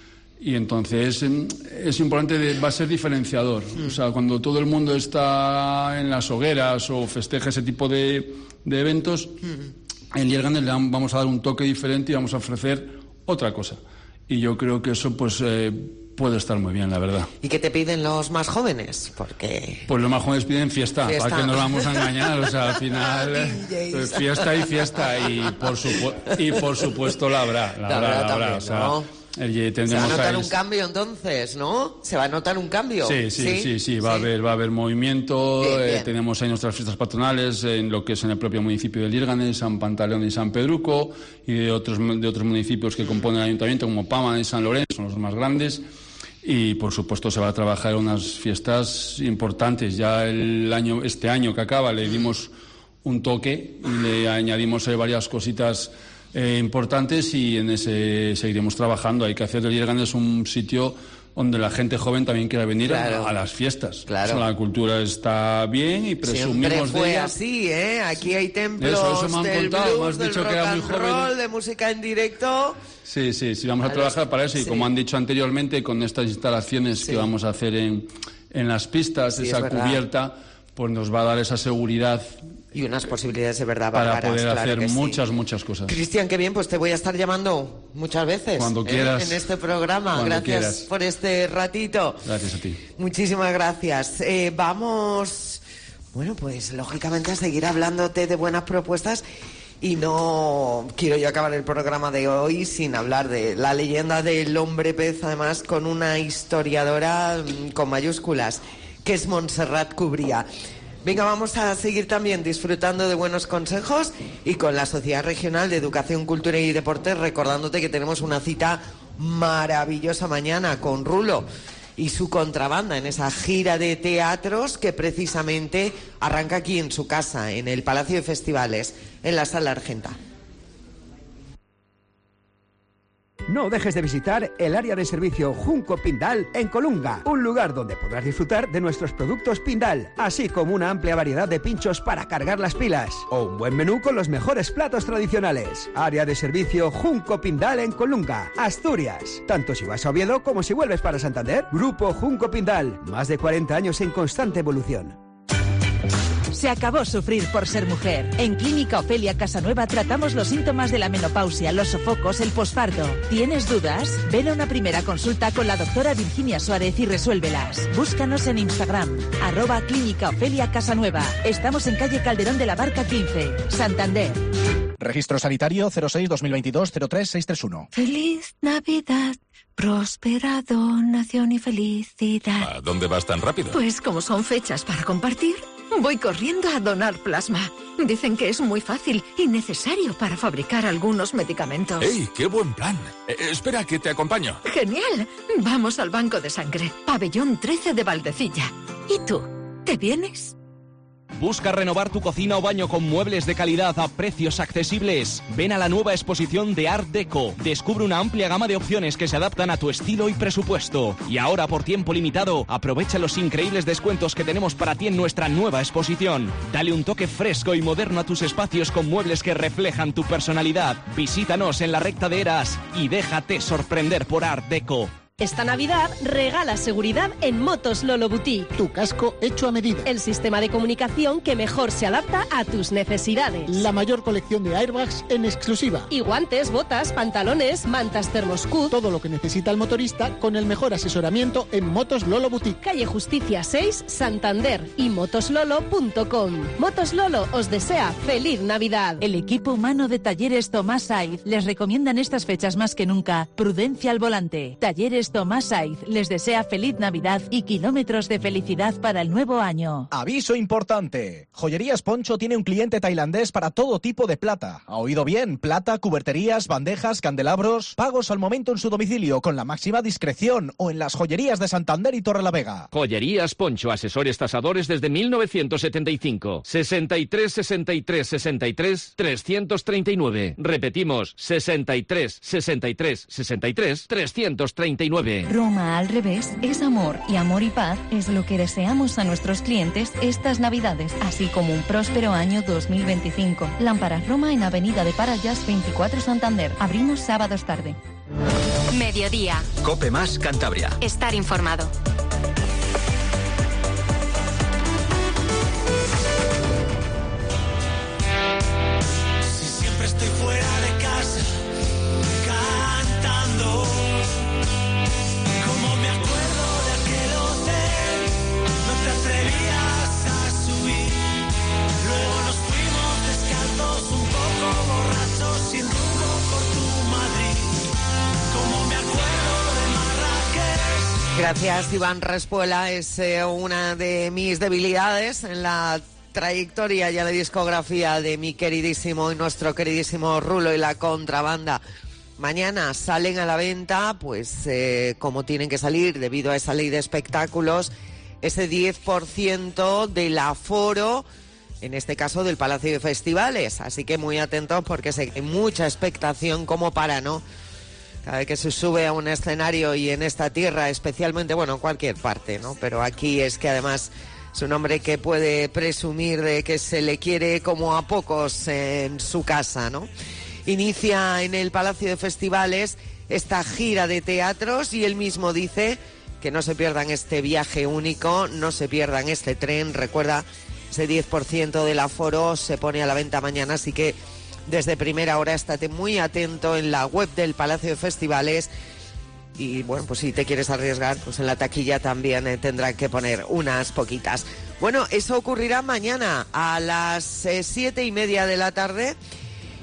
[SPEAKER 21] y entonces es importante, de, va a ser diferenciador. Mm. O sea, cuando todo el mundo está en las hogueras o festeja ese tipo de, de eventos, mm. en Liérganes le vamos a dar un toque diferente y vamos a ofrecer otra cosa. Y yo creo que eso pues... Eh, puede estar muy bien, la verdad.
[SPEAKER 3] ¿Y qué te piden los más jóvenes? Porque...
[SPEAKER 21] Pues los más jóvenes piden fiesta, fiesta. ¿Para qué nos vamos a engañar? O sea, al final, pues fiesta y fiesta, y por, supu y por supuesto la habrá, la, la habrá, la habrá. O sea, ¿no? el,
[SPEAKER 3] se va a notar un cambio entonces, ¿no? Se va a notar un cambio.
[SPEAKER 21] Sí, sí, sí, sí, sí. va, ¿Sí? A haber, va a haber movimiento. Bien, bien. Eh, tenemos ahí nuestras fiestas patronales en lo que es en el propio municipio de Liérganes, San Pantaleón y San Pedruco, y de otros, de otros municipios que componen el ayuntamiento, como Pama y San Lorenzo, son los más grandes. Y por supuesto se va a trabajar unas fiestas importantes. Ya el año, este año que acaba le dimos un toque y le añadimos eh, varias cositas eh, importantes y en ese seguiremos trabajando. Hay que hacer de Liérganes un sitio donde la gente joven también quiera venir claro. a, a las fiestas. Claro. O sea, la cultura está bien y presumimos
[SPEAKER 3] Siempre fue
[SPEAKER 21] de ella.
[SPEAKER 3] así, ¿eh? Aquí hay templos
[SPEAKER 21] eso, eso me han
[SPEAKER 3] del
[SPEAKER 21] contado,
[SPEAKER 3] blues,
[SPEAKER 21] me has
[SPEAKER 3] del
[SPEAKER 21] dicho
[SPEAKER 3] rock
[SPEAKER 21] que era muy
[SPEAKER 3] and
[SPEAKER 21] joven.
[SPEAKER 3] roll, de música en directo.
[SPEAKER 21] Sí, sí, sí, vamos a, a trabajar los... para eso y sí. como han dicho anteriormente, con estas instalaciones sí. que vamos a hacer en, en las pistas, sí, esa cubierta, pues nos va a dar esa seguridad.
[SPEAKER 3] Y unas posibilidades de verdad
[SPEAKER 21] para
[SPEAKER 3] bárbaras,
[SPEAKER 21] poder
[SPEAKER 3] claro
[SPEAKER 21] hacer muchas,
[SPEAKER 3] sí.
[SPEAKER 21] muchas cosas.
[SPEAKER 3] Cristian, qué bien, pues te voy a estar llamando muchas veces.
[SPEAKER 21] Cuando quieras.
[SPEAKER 3] En, en este programa.
[SPEAKER 21] Cuando
[SPEAKER 3] gracias
[SPEAKER 21] quieras.
[SPEAKER 3] por este ratito.
[SPEAKER 21] Gracias a ti.
[SPEAKER 3] Muchísimas gracias. Eh, vamos, bueno, pues lógicamente a seguir hablándote de buenas propuestas Y no quiero yo acabar el programa de hoy sin hablar de la leyenda del hombre pez, además con una historiadora con mayúsculas, que es Montserrat Cubría. Venga, vamos a seguir también disfrutando de buenos consejos y con la Sociedad Regional de Educación, Cultura y Deportes, recordándote que tenemos una cita maravillosa mañana con Rulo y su contrabanda en esa gira de teatros que precisamente arranca aquí en su casa, en el Palacio de Festivales, en la Sala Argenta.
[SPEAKER 4] No dejes de visitar el área de servicio Junco Pindal en Colunga, un lugar donde podrás disfrutar de nuestros productos Pindal, así como una amplia variedad de pinchos para cargar las pilas, o un buen menú con los mejores platos tradicionales. Área de servicio Junco Pindal en Colunga, Asturias. Tanto si vas a Oviedo como si vuelves para Santander. Grupo Junco Pindal, más de cuarenta años en constante evolución.
[SPEAKER 22] Se acabó sufrir por ser mujer. En Clínica Ofelia Casanueva tratamos los síntomas de la menopausia, los sofocos, el posparto. ¿Tienes dudas? Ven a una primera consulta con la doctora Virginia Suárez y resuélvelas. Búscanos en Instagram, arroba Clínica Ofelia Casanueva. Estamos en calle Calderón de la Barca quince, Santander.
[SPEAKER 23] Registro sanitario cero seis dos mil veintidós cero tres seis tres uno.
[SPEAKER 24] Feliz Navidad, próspera donación y felicidad.
[SPEAKER 13] ¿A dónde vas tan rápido?
[SPEAKER 24] Pues como son fechas para compartir, voy corriendo a donar plasma. Dicen que es muy fácil y necesario para fabricar algunos medicamentos.
[SPEAKER 13] ¡Ey, qué buen plan! Eh, espera, que te acompaño.
[SPEAKER 24] ¡Genial! Vamos al banco de sangre, pabellón trece de Valdecilla. ¿Y tú? ¿Te vienes?
[SPEAKER 25] Busca renovar tu cocina o baño con muebles de calidad a precios accesibles. Ven a la nueva exposición de Art Deco. Descubre una amplia gama de opciones que se adaptan a tu estilo y presupuesto. Y ahora, por tiempo limitado, aprovecha los increíbles descuentos que tenemos para ti en nuestra nueva exposición. Dale un toque fresco y moderno a tus espacios con muebles que reflejan tu personalidad. Visítanos en la recta de Eras y déjate sorprender por Art Deco.
[SPEAKER 14] Esta Navidad regala seguridad en Motos Lolo Boutique.
[SPEAKER 26] Tu casco hecho a medida.
[SPEAKER 14] El sistema de comunicación que mejor se adapta a tus necesidades.
[SPEAKER 26] La mayor colección de airbags en exclusiva.
[SPEAKER 14] Y guantes, botas, pantalones, mantas Thermoscoot.
[SPEAKER 26] Todo lo que necesita el motorista con el mejor asesoramiento en Motos Lolo Boutique.
[SPEAKER 14] Calle Justicia seis, Santander y motoslolo punto com. Motos Lolo os desea feliz Navidad.
[SPEAKER 22] El equipo humano de Talleres Tomás Saiz les recomienda en estas fechas más que nunca prudencia al volante. Talleres Tomás Saiz les desea feliz Navidad y kilómetros de felicidad para el nuevo año.
[SPEAKER 23] Aviso importante. Joyerías Poncho tiene un cliente tailandés para todo tipo de plata. ¿Ha oído bien? Plata, cuberterías, bandejas, candelabros. Pagos al momento en su domicilio con la máxima discreción o en las joyerías de Santander y Torrelavega.
[SPEAKER 10] Joyerías Poncho, asesores tasadores desde mil novecientos setenta y cinco. sesenta y tres sesenta y tres sesenta y tres trescientos treinta y nueve. Repetimos, sesenta y tres sesenta y tres sesenta y tres trescientos treinta y nueve.
[SPEAKER 9] Roma al revés es amor, y amor y paz es lo que deseamos a nuestros clientes estas Navidades, así como un próspero año dos mil veinticinco. Lámparas Roma en Avenida de Parallas veinticuatro Santander. Abrimos sábados tarde.
[SPEAKER 1] Mediodía.
[SPEAKER 2] Cope Más Cantabria.
[SPEAKER 1] Estar informado.
[SPEAKER 27] Si siempre estoy fuera de casa, cantando.
[SPEAKER 3] Gracias, Iván Respuela. Es eh, una de mis debilidades en la trayectoria y en la discografía de mi queridísimo y nuestro queridísimo Rulo y la contrabanda. Mañana salen a la venta, pues eh, como tienen que salir debido a esa ley de espectáculos, ese diez por ciento del aforo, en este caso del Palacio de Festivales. Así que muy atentos porque sé que hay mucha expectación como para no... Cada vez que se sube a un escenario y en esta tierra, especialmente, bueno, en cualquier parte, ¿no? Pero aquí es que además es un hombre que puede presumir de que se le quiere como a pocos en su casa, ¿no? Inicia en el Palacio de Festivales esta gira de teatros y él mismo dice que no se pierdan este viaje único, no se pierdan este tren. Recuerda, ese diez por ciento del aforo se pone a la venta mañana, así que desde primera hora estate muy atento en la web del Palacio de Festivales y bueno, pues si te quieres arriesgar, pues en la taquilla también eh, tendrán que poner unas poquitas. Bueno, eso ocurrirá mañana a las eh, siete y media de la tarde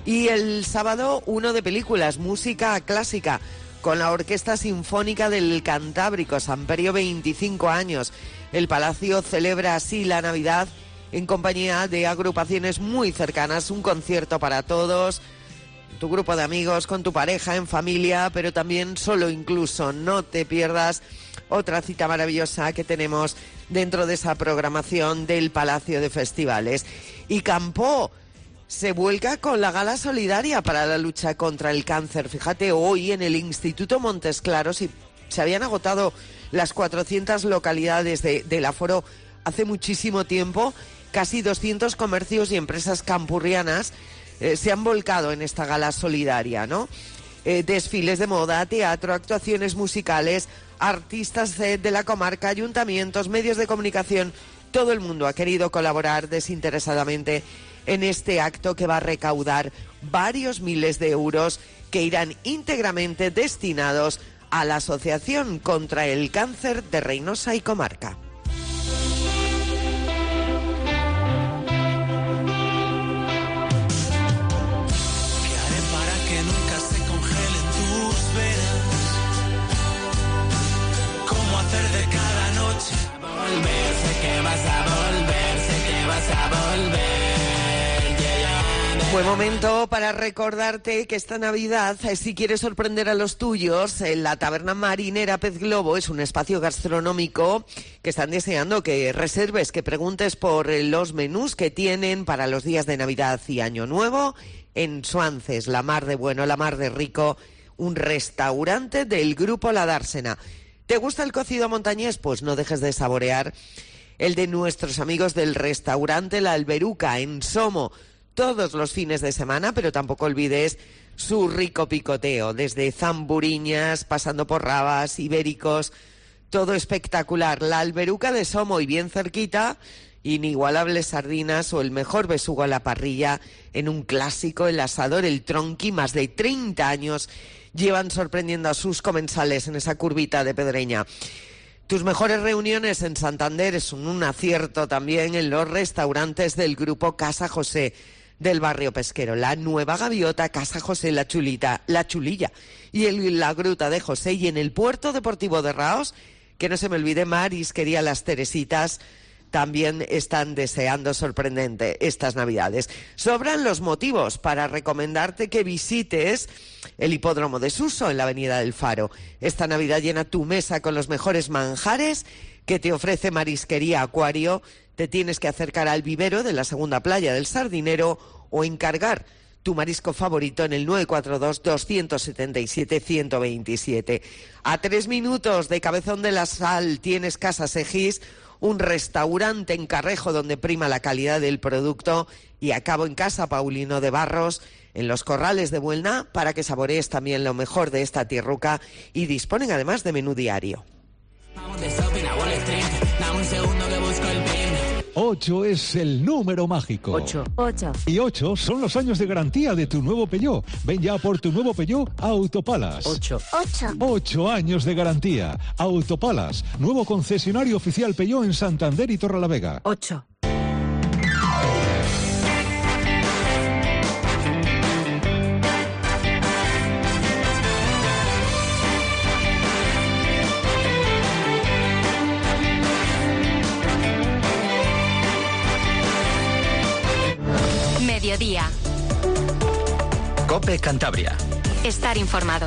[SPEAKER 3] Y el sábado uno de películas, música clásica, con la Orquesta Sinfónica del Cantábrico, Samperio veinticinco años. El Palacio celebra así la Navidad en compañía de agrupaciones muy cercanas, un concierto para todos, tu grupo de amigos, con tu pareja, en familia, pero también solo incluso. No te pierdas otra cita maravillosa que tenemos dentro de esa programación del Palacio de Festivales. Y Campó se vuelca con la gala solidaria para la lucha contra el cáncer. Fíjate, hoy en el Instituto Montes Claros y se habían agotado las cuatrocientas localidades de, del aforo hace muchísimo tiempo. Casi doscientos comercios y empresas campurrianas eh, se han volcado en esta gala solidaria, ¿no? Eh, desfiles de moda, teatro, actuaciones musicales, artistas de, de la comarca, ayuntamientos, medios de comunicación. Todo el mundo ha querido colaborar desinteresadamente en este acto que va a recaudar varios miles de euros que irán íntegramente destinados a la Asociación contra el Cáncer de Reynosa y Comarca.
[SPEAKER 27] Volver, sé que vas a volver, sé que vas a volver. Yeah, yeah.
[SPEAKER 3] Buen momento para recordarte que esta Navidad, si quieres sorprender a los tuyos, en la Taberna Marinera Pez Globo es un espacio gastronómico que están deseando que reserves, que preguntes por los menús que tienen para los días de Navidad y Año Nuevo en Suances, la mar de bueno, la mar de rico, un restaurante del Grupo La Dársena. ¿Te gusta el cocido montañés? Pues no dejes de saborear el de nuestros amigos del restaurante La Alberuca en Somo todos los fines de semana, pero tampoco olvides su rico picoteo, desde zamburiñas, pasando por rabas, ibéricos, todo espectacular. La Alberuca de Somo y bien cerquita, inigualables sardinas o el mejor besugo a la parrilla en un clásico, el asador El Tronqui, más de treinta años llevan sorprendiendo a sus comensales en esa curvita de Pedreña. Tus mejores reuniones en Santander es un, un acierto también en los restaurantes del Grupo Casa José del barrio pesquero. La Nueva Gaviota, Casa José, La Chulita, La Chulilla y el, la Gruta de José. Y en el Puerto Deportivo de Raos, que no se me olvide, Marisquería Las Teresitas, también están deseando sorprendente estas Navidades. Sobran los motivos para recomendarte que visites el Hipódromo de Suso en la Avenida del Faro. Esta Navidad llena tu mesa con los mejores manjares que te ofrece Marisquería Acuario. Te tienes que acercar al vivero de la segunda playa del Sardinero o encargar tu marisco favorito en el nueve cuatro dos, dos siete siete, uno dos siete. A tres minutos de Cabezón de la Sal tienes Casa Segís, un restaurante en Carrejo donde prima la calidad del producto, y acabo en Casa Paulino de Barros, en los Corrales de Buelna, para que saborees también lo mejor de esta tierruca, y disponen además de menú diario.
[SPEAKER 5] ocho es el número mágico.
[SPEAKER 6] ocho. ocho.
[SPEAKER 5] Y ocho son los años de garantía de tu nuevo Peugeot. Ven ya por tu nuevo Peugeot a Autopalas.
[SPEAKER 6] ocho. ocho.
[SPEAKER 5] ocho años de garantía. Autopalas, nuevo concesionario oficial Peugeot en Santander y Torrelavega.
[SPEAKER 6] ocho.
[SPEAKER 1] Mediodía.
[SPEAKER 2] COPE Cantabria.
[SPEAKER 1] Estar informado.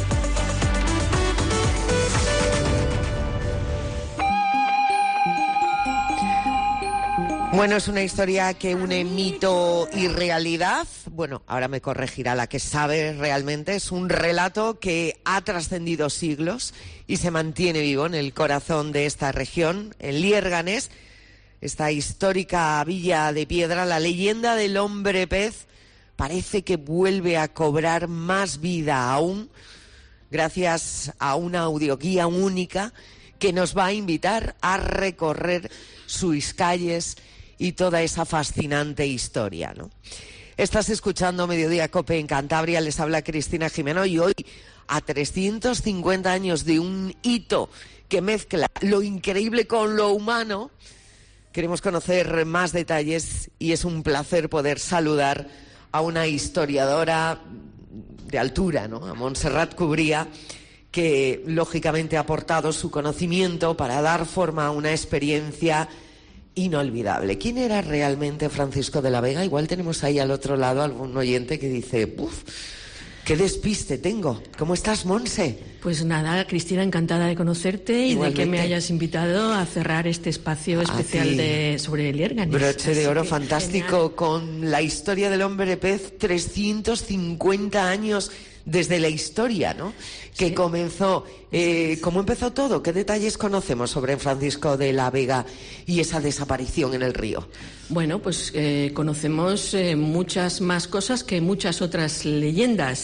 [SPEAKER 3] Bueno, es una historia que une mito y realidad. Bueno, ahora me corregirá la que sabe realmente. Es un relato que ha trascendido siglos y se mantiene vivo en el corazón de esta región, en Liérganes. Esta histórica villa de piedra, la leyenda del hombre pez, parece que vuelve a cobrar más vida aún gracias a una audioguía única que nos va a invitar a recorrer sus calles y toda esa fascinante historia, ¿no? Estás escuchando Mediodía COPE en Cantabria, les habla Cristina Jimeno, y hoy, a trescientos cincuenta años de un hito que mezcla lo increíble con lo humano, queremos conocer más detalles y es un placer poder saludar a una historiadora de altura, ¿no? A Montserrat Cubría, que lógicamente ha aportado su conocimiento para dar forma a una experiencia inolvidable. ¿Quién era realmente Francisco de la Vega? Igual tenemos ahí al otro lado algún oyente que dice, uff, qué despiste tengo. ¿Cómo estás, Monse?
[SPEAKER 6] Pues nada, Cristina, encantada de conocerte y
[SPEAKER 3] Igualmente.
[SPEAKER 6] de que me hayas invitado a cerrar este espacio especial de sobre Liérganes.
[SPEAKER 3] Broche de
[SPEAKER 6] Así
[SPEAKER 3] oro
[SPEAKER 6] que,
[SPEAKER 3] fantástico,
[SPEAKER 6] genial.
[SPEAKER 3] con la historia del hombre pez, trescientos cincuenta años desde la historia, ¿no? Que sí. comenzó. Eh, ¿Cómo empezó todo? ¿Qué detalles conocemos sobre Francisco de la Vega y esa desaparición en el río?
[SPEAKER 6] Bueno, pues eh, conocemos eh, muchas más cosas que muchas otras leyendas.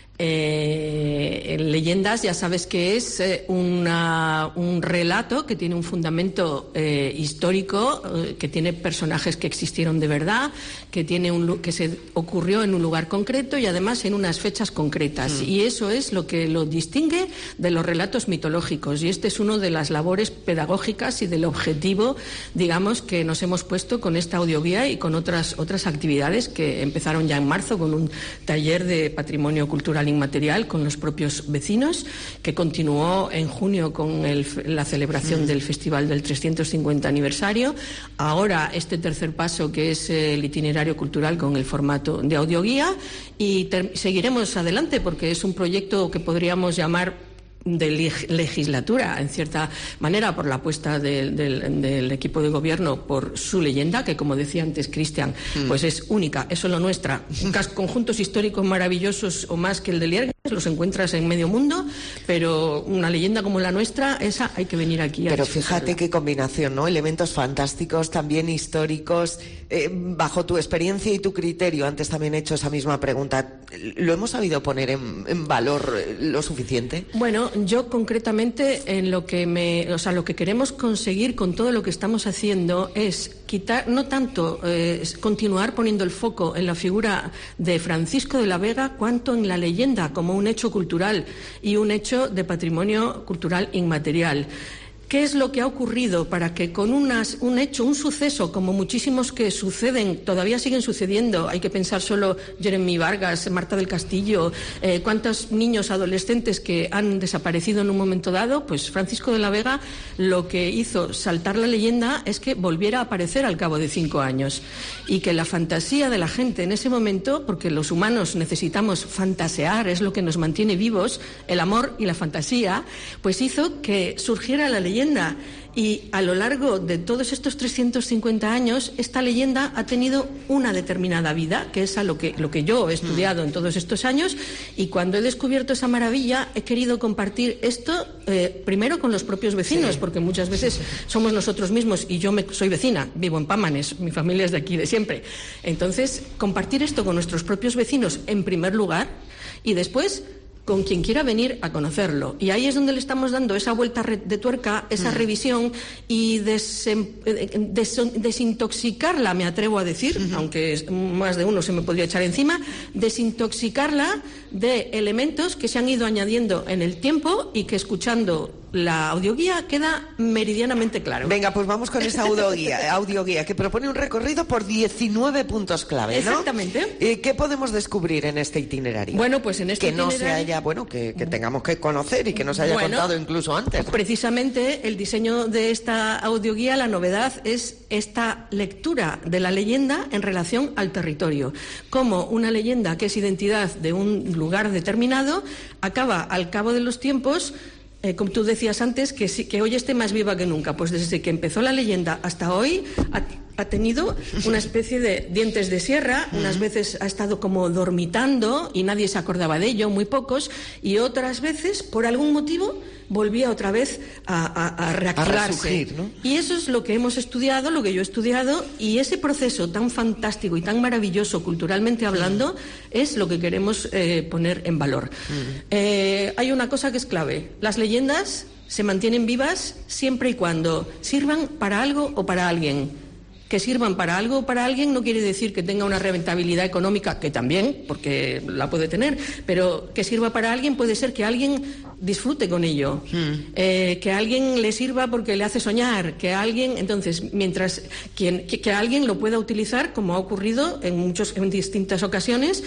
[SPEAKER 6] Eh, leyendas, ya sabes que es eh, una, un relato que tiene un fundamento eh, histórico, eh, que tiene personajes que existieron de verdad, que tiene un, que se ocurrió en un lugar concreto y además en unas fechas concretas. Mm. Y eso es lo que lo distingue de los relatos mitológicos. Y este es uno de las labores pedagógicas y del objetivo, digamos, que nos hemos puesto con esta audioguía y con otras otras actividades que empezaron ya en marzo con un taller de patrimonio cultural inmaterial con los propios vecinos, que continuó en junio con el, la celebración mm. del Festival del trescientos cincuenta aniversario. Ahora este tercer paso, que es el itinerario cultural con el formato de audioguía, y seguiremos adelante porque es un proyecto que podríamos llamar de legislatura, en cierta manera, por la apuesta de, de, del equipo de gobierno por su leyenda, que, como decía antes Cristian, mm. pues es única, es solo nuestra. Conjuntos históricos maravillosos o más que el de Liérganes los encuentras en medio mundo, pero una leyenda como la nuestra, esa hay que venir aquí a
[SPEAKER 3] Pero fíjate qué combinación, ¿no? Elementos fantásticos, también históricos. Eh, bajo tu experiencia y tu criterio, antes también he hecho esa misma pregunta, ¿lo hemos sabido poner en, en valor lo suficiente?
[SPEAKER 6] Bueno, yo concretamente en lo que me, o sea, lo que queremos conseguir con todo lo que estamos haciendo es quitar, no tanto eh, continuar poniendo el foco en la figura de Francisco de la Vega, cuanto en la leyenda como un hecho cultural y un hecho de patrimonio cultural inmaterial. ¿Qué es lo que ha ocurrido para que con unas, un hecho, un suceso, como muchísimos que suceden, todavía siguen sucediendo? Hay que pensar solo Jeremy Vargas, Marta del Castillo, eh, cuántos niños adolescentes que han desaparecido en un momento dado. Pues Francisco de la Vega lo que hizo saltar la leyenda es que volviera a aparecer al cabo de cinco años y que la fantasía de la gente en ese momento, porque los humanos necesitamos fantasear, es lo que nos mantiene vivos, el amor y la fantasía, pues hizo que surgiera la leyenda. Y a lo largo de todos estos trescientos cincuenta años, esta leyenda ha tenido una determinada vida, que es a lo que, lo que yo he estudiado en todos estos años, y cuando he descubierto esa maravilla, he querido compartir esto eh, primero con los propios vecinos, sí. porque muchas veces somos nosotros mismos, y yo me, soy vecina, vivo en Pámanes, mi familia es de aquí de siempre. Entonces, compartir esto con nuestros propios vecinos en primer lugar, y después con quien quiera venir a conocerlo. Y ahí es donde le estamos dando esa vuelta de tuerca, esa mm. revisión y desem, des, desintoxicarla, me atrevo a decir, mm-hmm. aunque más de uno se me podría echar encima, desintoxicarla de elementos que se han ido añadiendo en el tiempo y que, escuchando la audioguía, queda meridianamente claro.
[SPEAKER 3] Venga, pues vamos con esa audioguía, audioguía que propone un recorrido por diecinueve puntos clave, ¿no?
[SPEAKER 6] Exactamente.
[SPEAKER 3] Eh, ¿Qué podemos descubrir en este itinerario?
[SPEAKER 6] Bueno, pues en este
[SPEAKER 3] que
[SPEAKER 6] itinerario...
[SPEAKER 3] no se haya, bueno, que, que tengamos que conocer y que nos haya
[SPEAKER 6] bueno,
[SPEAKER 3] contado incluso antes.
[SPEAKER 6] Precisamente el diseño de esta audioguía, la novedad es esta lectura de la leyenda en relación al territorio. Como una leyenda que es identidad de un lugar determinado, acaba al cabo de los tiempos, Eh, como tú decías antes, que, sí, que hoy esté más viva que nunca. Pues desde que empezó la leyenda hasta hoy ha, ha tenido una especie de dientes de sierra. Unas veces ha estado como dormitando y nadie se acordaba de ello, muy pocos, y otras veces, por algún motivo, volvía otra vez a, a, a reactivarse.
[SPEAKER 3] A resurgir, ¿no?
[SPEAKER 6] Y eso es lo que hemos estudiado, lo que yo he estudiado, y ese proceso tan fantástico y tan maravilloso culturalmente hablando mm. es lo que queremos eh, poner en valor. Mm. Eh, hay una cosa que es clave: las leyendas se mantienen vivas siempre y cuando sirvan para algo o para alguien. Que sirvan para algo o para alguien no quiere decir que tenga una rentabilidad económica, que también, porque la puede tener, pero que sirva para alguien puede ser que alguien disfrute con ello, mm. eh, que a alguien le sirva porque le hace soñar, que a alguien, entonces, mientras quien, que, que a alguien lo pueda utilizar, como ha ocurrido en muchos, en distintas ocasiones,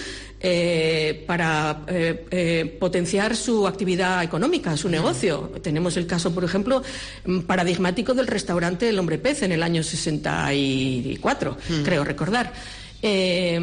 [SPEAKER 6] eh, para eh, eh, potenciar su actividad económica, su mm. negocio. Tenemos el caso, por ejemplo, paradigmático del restaurante El Hombre Pez en el año sesenta y cuatro, mm. creo recordar. Eh,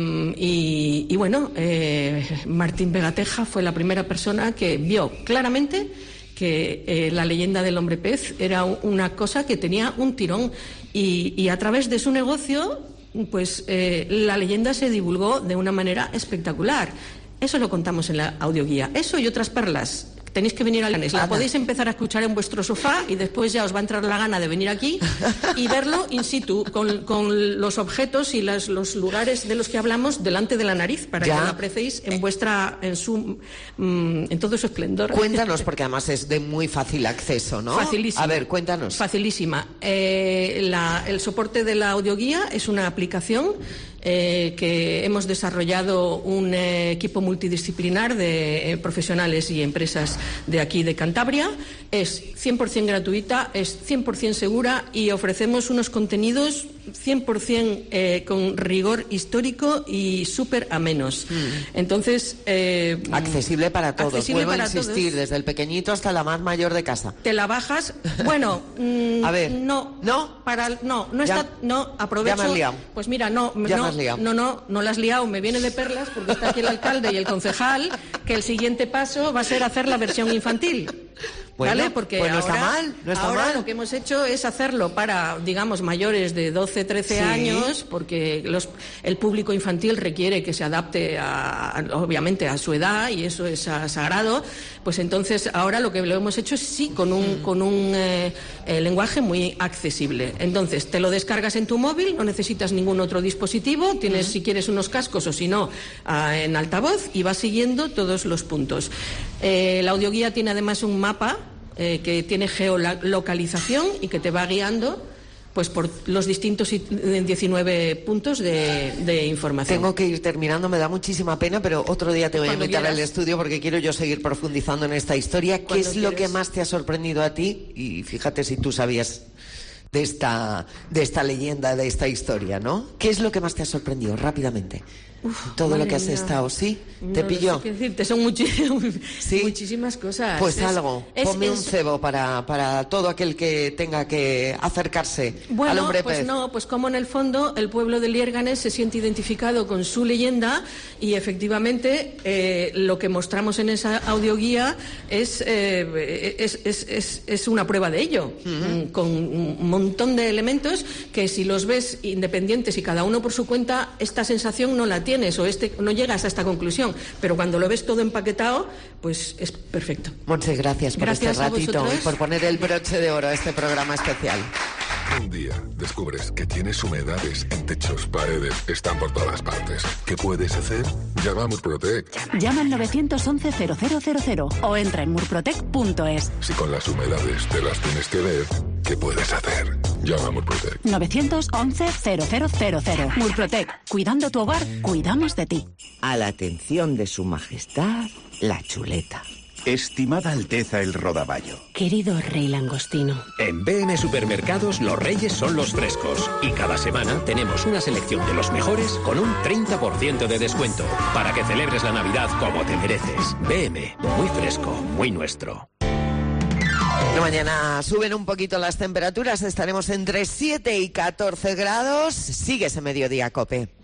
[SPEAKER 6] y, y bueno, eh, Martín Vegateja fue la primera persona que vio claramente que eh, la leyenda del hombre pez era una cosa que tenía un tirón y, y a través de su negocio, pues eh, la leyenda se divulgó de una manera espectacular. Eso lo contamos en la audioguía. Eso y otras perlas. Tenéis que venir al Llanes. La podéis empezar a escuchar en vuestro sofá y después ya os va a entrar la gana de venir aquí y verlo in situ, con, con los objetos y las, los lugares de los que hablamos delante de la nariz, para ya. que lo apreciéis en vuestra, en su, mm, en todo su esplendor.
[SPEAKER 3] Cuéntanos, porque además es de muy fácil acceso, ¿no?
[SPEAKER 6] Facilísima.
[SPEAKER 3] A ver, cuéntanos.
[SPEAKER 6] Facilísima. Eh, la, el soporte de la audioguía es una aplicación Eh, que hemos desarrollado un eh, equipo multidisciplinar de eh, profesionales y empresas de aquí de Cantabria. Es cien por cien gratuita, es cien por cien segura y ofrecemos unos contenidos cien por cien eh, con rigor histórico y súper amenos. Mm. Entonces... Eh,
[SPEAKER 3] accesible para todos.
[SPEAKER 6] Accesible
[SPEAKER 3] Vuelvo
[SPEAKER 6] para
[SPEAKER 3] a insistir,
[SPEAKER 6] todos.
[SPEAKER 3] Desde el pequeñito hasta la más mayor de casa.
[SPEAKER 6] Te la bajas. Bueno, mm,
[SPEAKER 3] a ver.
[SPEAKER 6] No.
[SPEAKER 3] ¿No?
[SPEAKER 6] Para, no, no está...
[SPEAKER 3] Ya,
[SPEAKER 6] no, aprovecho...
[SPEAKER 3] Ya me has liado.
[SPEAKER 6] Pues mira, no...
[SPEAKER 3] Ya
[SPEAKER 6] no,
[SPEAKER 3] me has liado.
[SPEAKER 6] No, no, no la has liado, me viene de perlas porque está aquí el alcalde y el concejal, que el siguiente paso va a ser hacer la versión infantil.
[SPEAKER 3] Bueno,
[SPEAKER 6] ¿vale? Porque
[SPEAKER 3] pues no
[SPEAKER 6] ahora,
[SPEAKER 3] está mal, no está
[SPEAKER 6] ahora
[SPEAKER 3] mal.
[SPEAKER 6] lo que hemos hecho es hacerlo para, digamos, mayores de doce, trece
[SPEAKER 3] Sí.
[SPEAKER 6] años, porque los, el público infantil requiere que se adapte, a, a, obviamente, a su edad, y eso es a, sagrado. Pues entonces, ahora lo que lo hemos hecho es sí, con un, mm. con un eh, eh, lenguaje muy accesible. Entonces, te lo descargas en tu móvil, no necesitas ningún otro dispositivo, tienes, mm. si quieres, unos cascos o si no, uh, en altavoz, y vas siguiendo todos los puntos. Eh, la audioguía tiene además un mapa Eh, que tiene geolocalización y que te va guiando pues por los distintos diecinueve puntos de, de información.
[SPEAKER 3] Tengo que ir terminando, me da muchísima pena, pero otro día te voy
[SPEAKER 6] Cuando
[SPEAKER 3] a invitar
[SPEAKER 6] quieras.
[SPEAKER 3] al estudio porque quiero yo seguir profundizando en esta historia. ¿Qué
[SPEAKER 6] Cuando
[SPEAKER 3] es lo
[SPEAKER 6] quieras.
[SPEAKER 3] que más te ha sorprendido a ti? Y fíjate si tú sabías de esta, de esta leyenda, de esta historia, ¿no? ¿Qué es lo que más te ha sorprendido? Rápidamente. Uf, todo lo que has mía. estado, ¿sí? ¿Te
[SPEAKER 6] no,
[SPEAKER 3] pilló?
[SPEAKER 6] No sé qué decirte, son muchi-
[SPEAKER 3] ¿Sí?
[SPEAKER 6] muchísimas cosas.
[SPEAKER 3] Pues
[SPEAKER 6] es,
[SPEAKER 3] algo,
[SPEAKER 6] es,
[SPEAKER 3] ponme
[SPEAKER 6] es,
[SPEAKER 3] un cebo para, para todo aquel que tenga que acercarse
[SPEAKER 6] bueno,
[SPEAKER 3] al hombre
[SPEAKER 6] pues
[SPEAKER 3] pez.
[SPEAKER 6] no, pues como en el fondo el pueblo de Liérganes se siente identificado con su leyenda y efectivamente eh, lo que mostramos en esa audioguía es, eh, es, es, es, es una prueba de ello, uh-huh. con un montón de elementos que si los ves independientes y cada uno por su cuenta, esta sensación no la tienes o este no llegas a esta conclusión, pero cuando lo ves todo empaquetado, pues es perfecto.
[SPEAKER 3] Montse, gracias por
[SPEAKER 6] Gracias
[SPEAKER 3] este ratito y por poner el broche de oro a este programa especial.
[SPEAKER 7] Un día descubres que tienes humedades en techos, paredes, están por todas partes. ¿Qué puedes hacer? Llama a Murprotec.
[SPEAKER 8] Llama al nueve once cero cero cero cero o entra en murprotec punto es.
[SPEAKER 7] Si con las humedades te las tienes que ver, ¿qué puedes hacer? Llama a Murprotec.
[SPEAKER 8] nueve once cero cero cero cero. Murprotec. Cuidando tu hogar, cuidamos de ti.
[SPEAKER 11] A la atención de su majestad, la chuleta.
[SPEAKER 12] Estimada Alteza el Rodaballo.
[SPEAKER 15] Querido Rey Langostino.
[SPEAKER 16] En B M Supermercados los reyes son los frescos y cada semana tenemos una selección de los mejores con un treinta por ciento de descuento para que celebres la Navidad como te mereces. B M, muy fresco, muy nuestro.
[SPEAKER 3] Mañana suben un poquito las temperaturas, estaremos entre siete y catorce grados. Sigue ese Mediodía, COPE.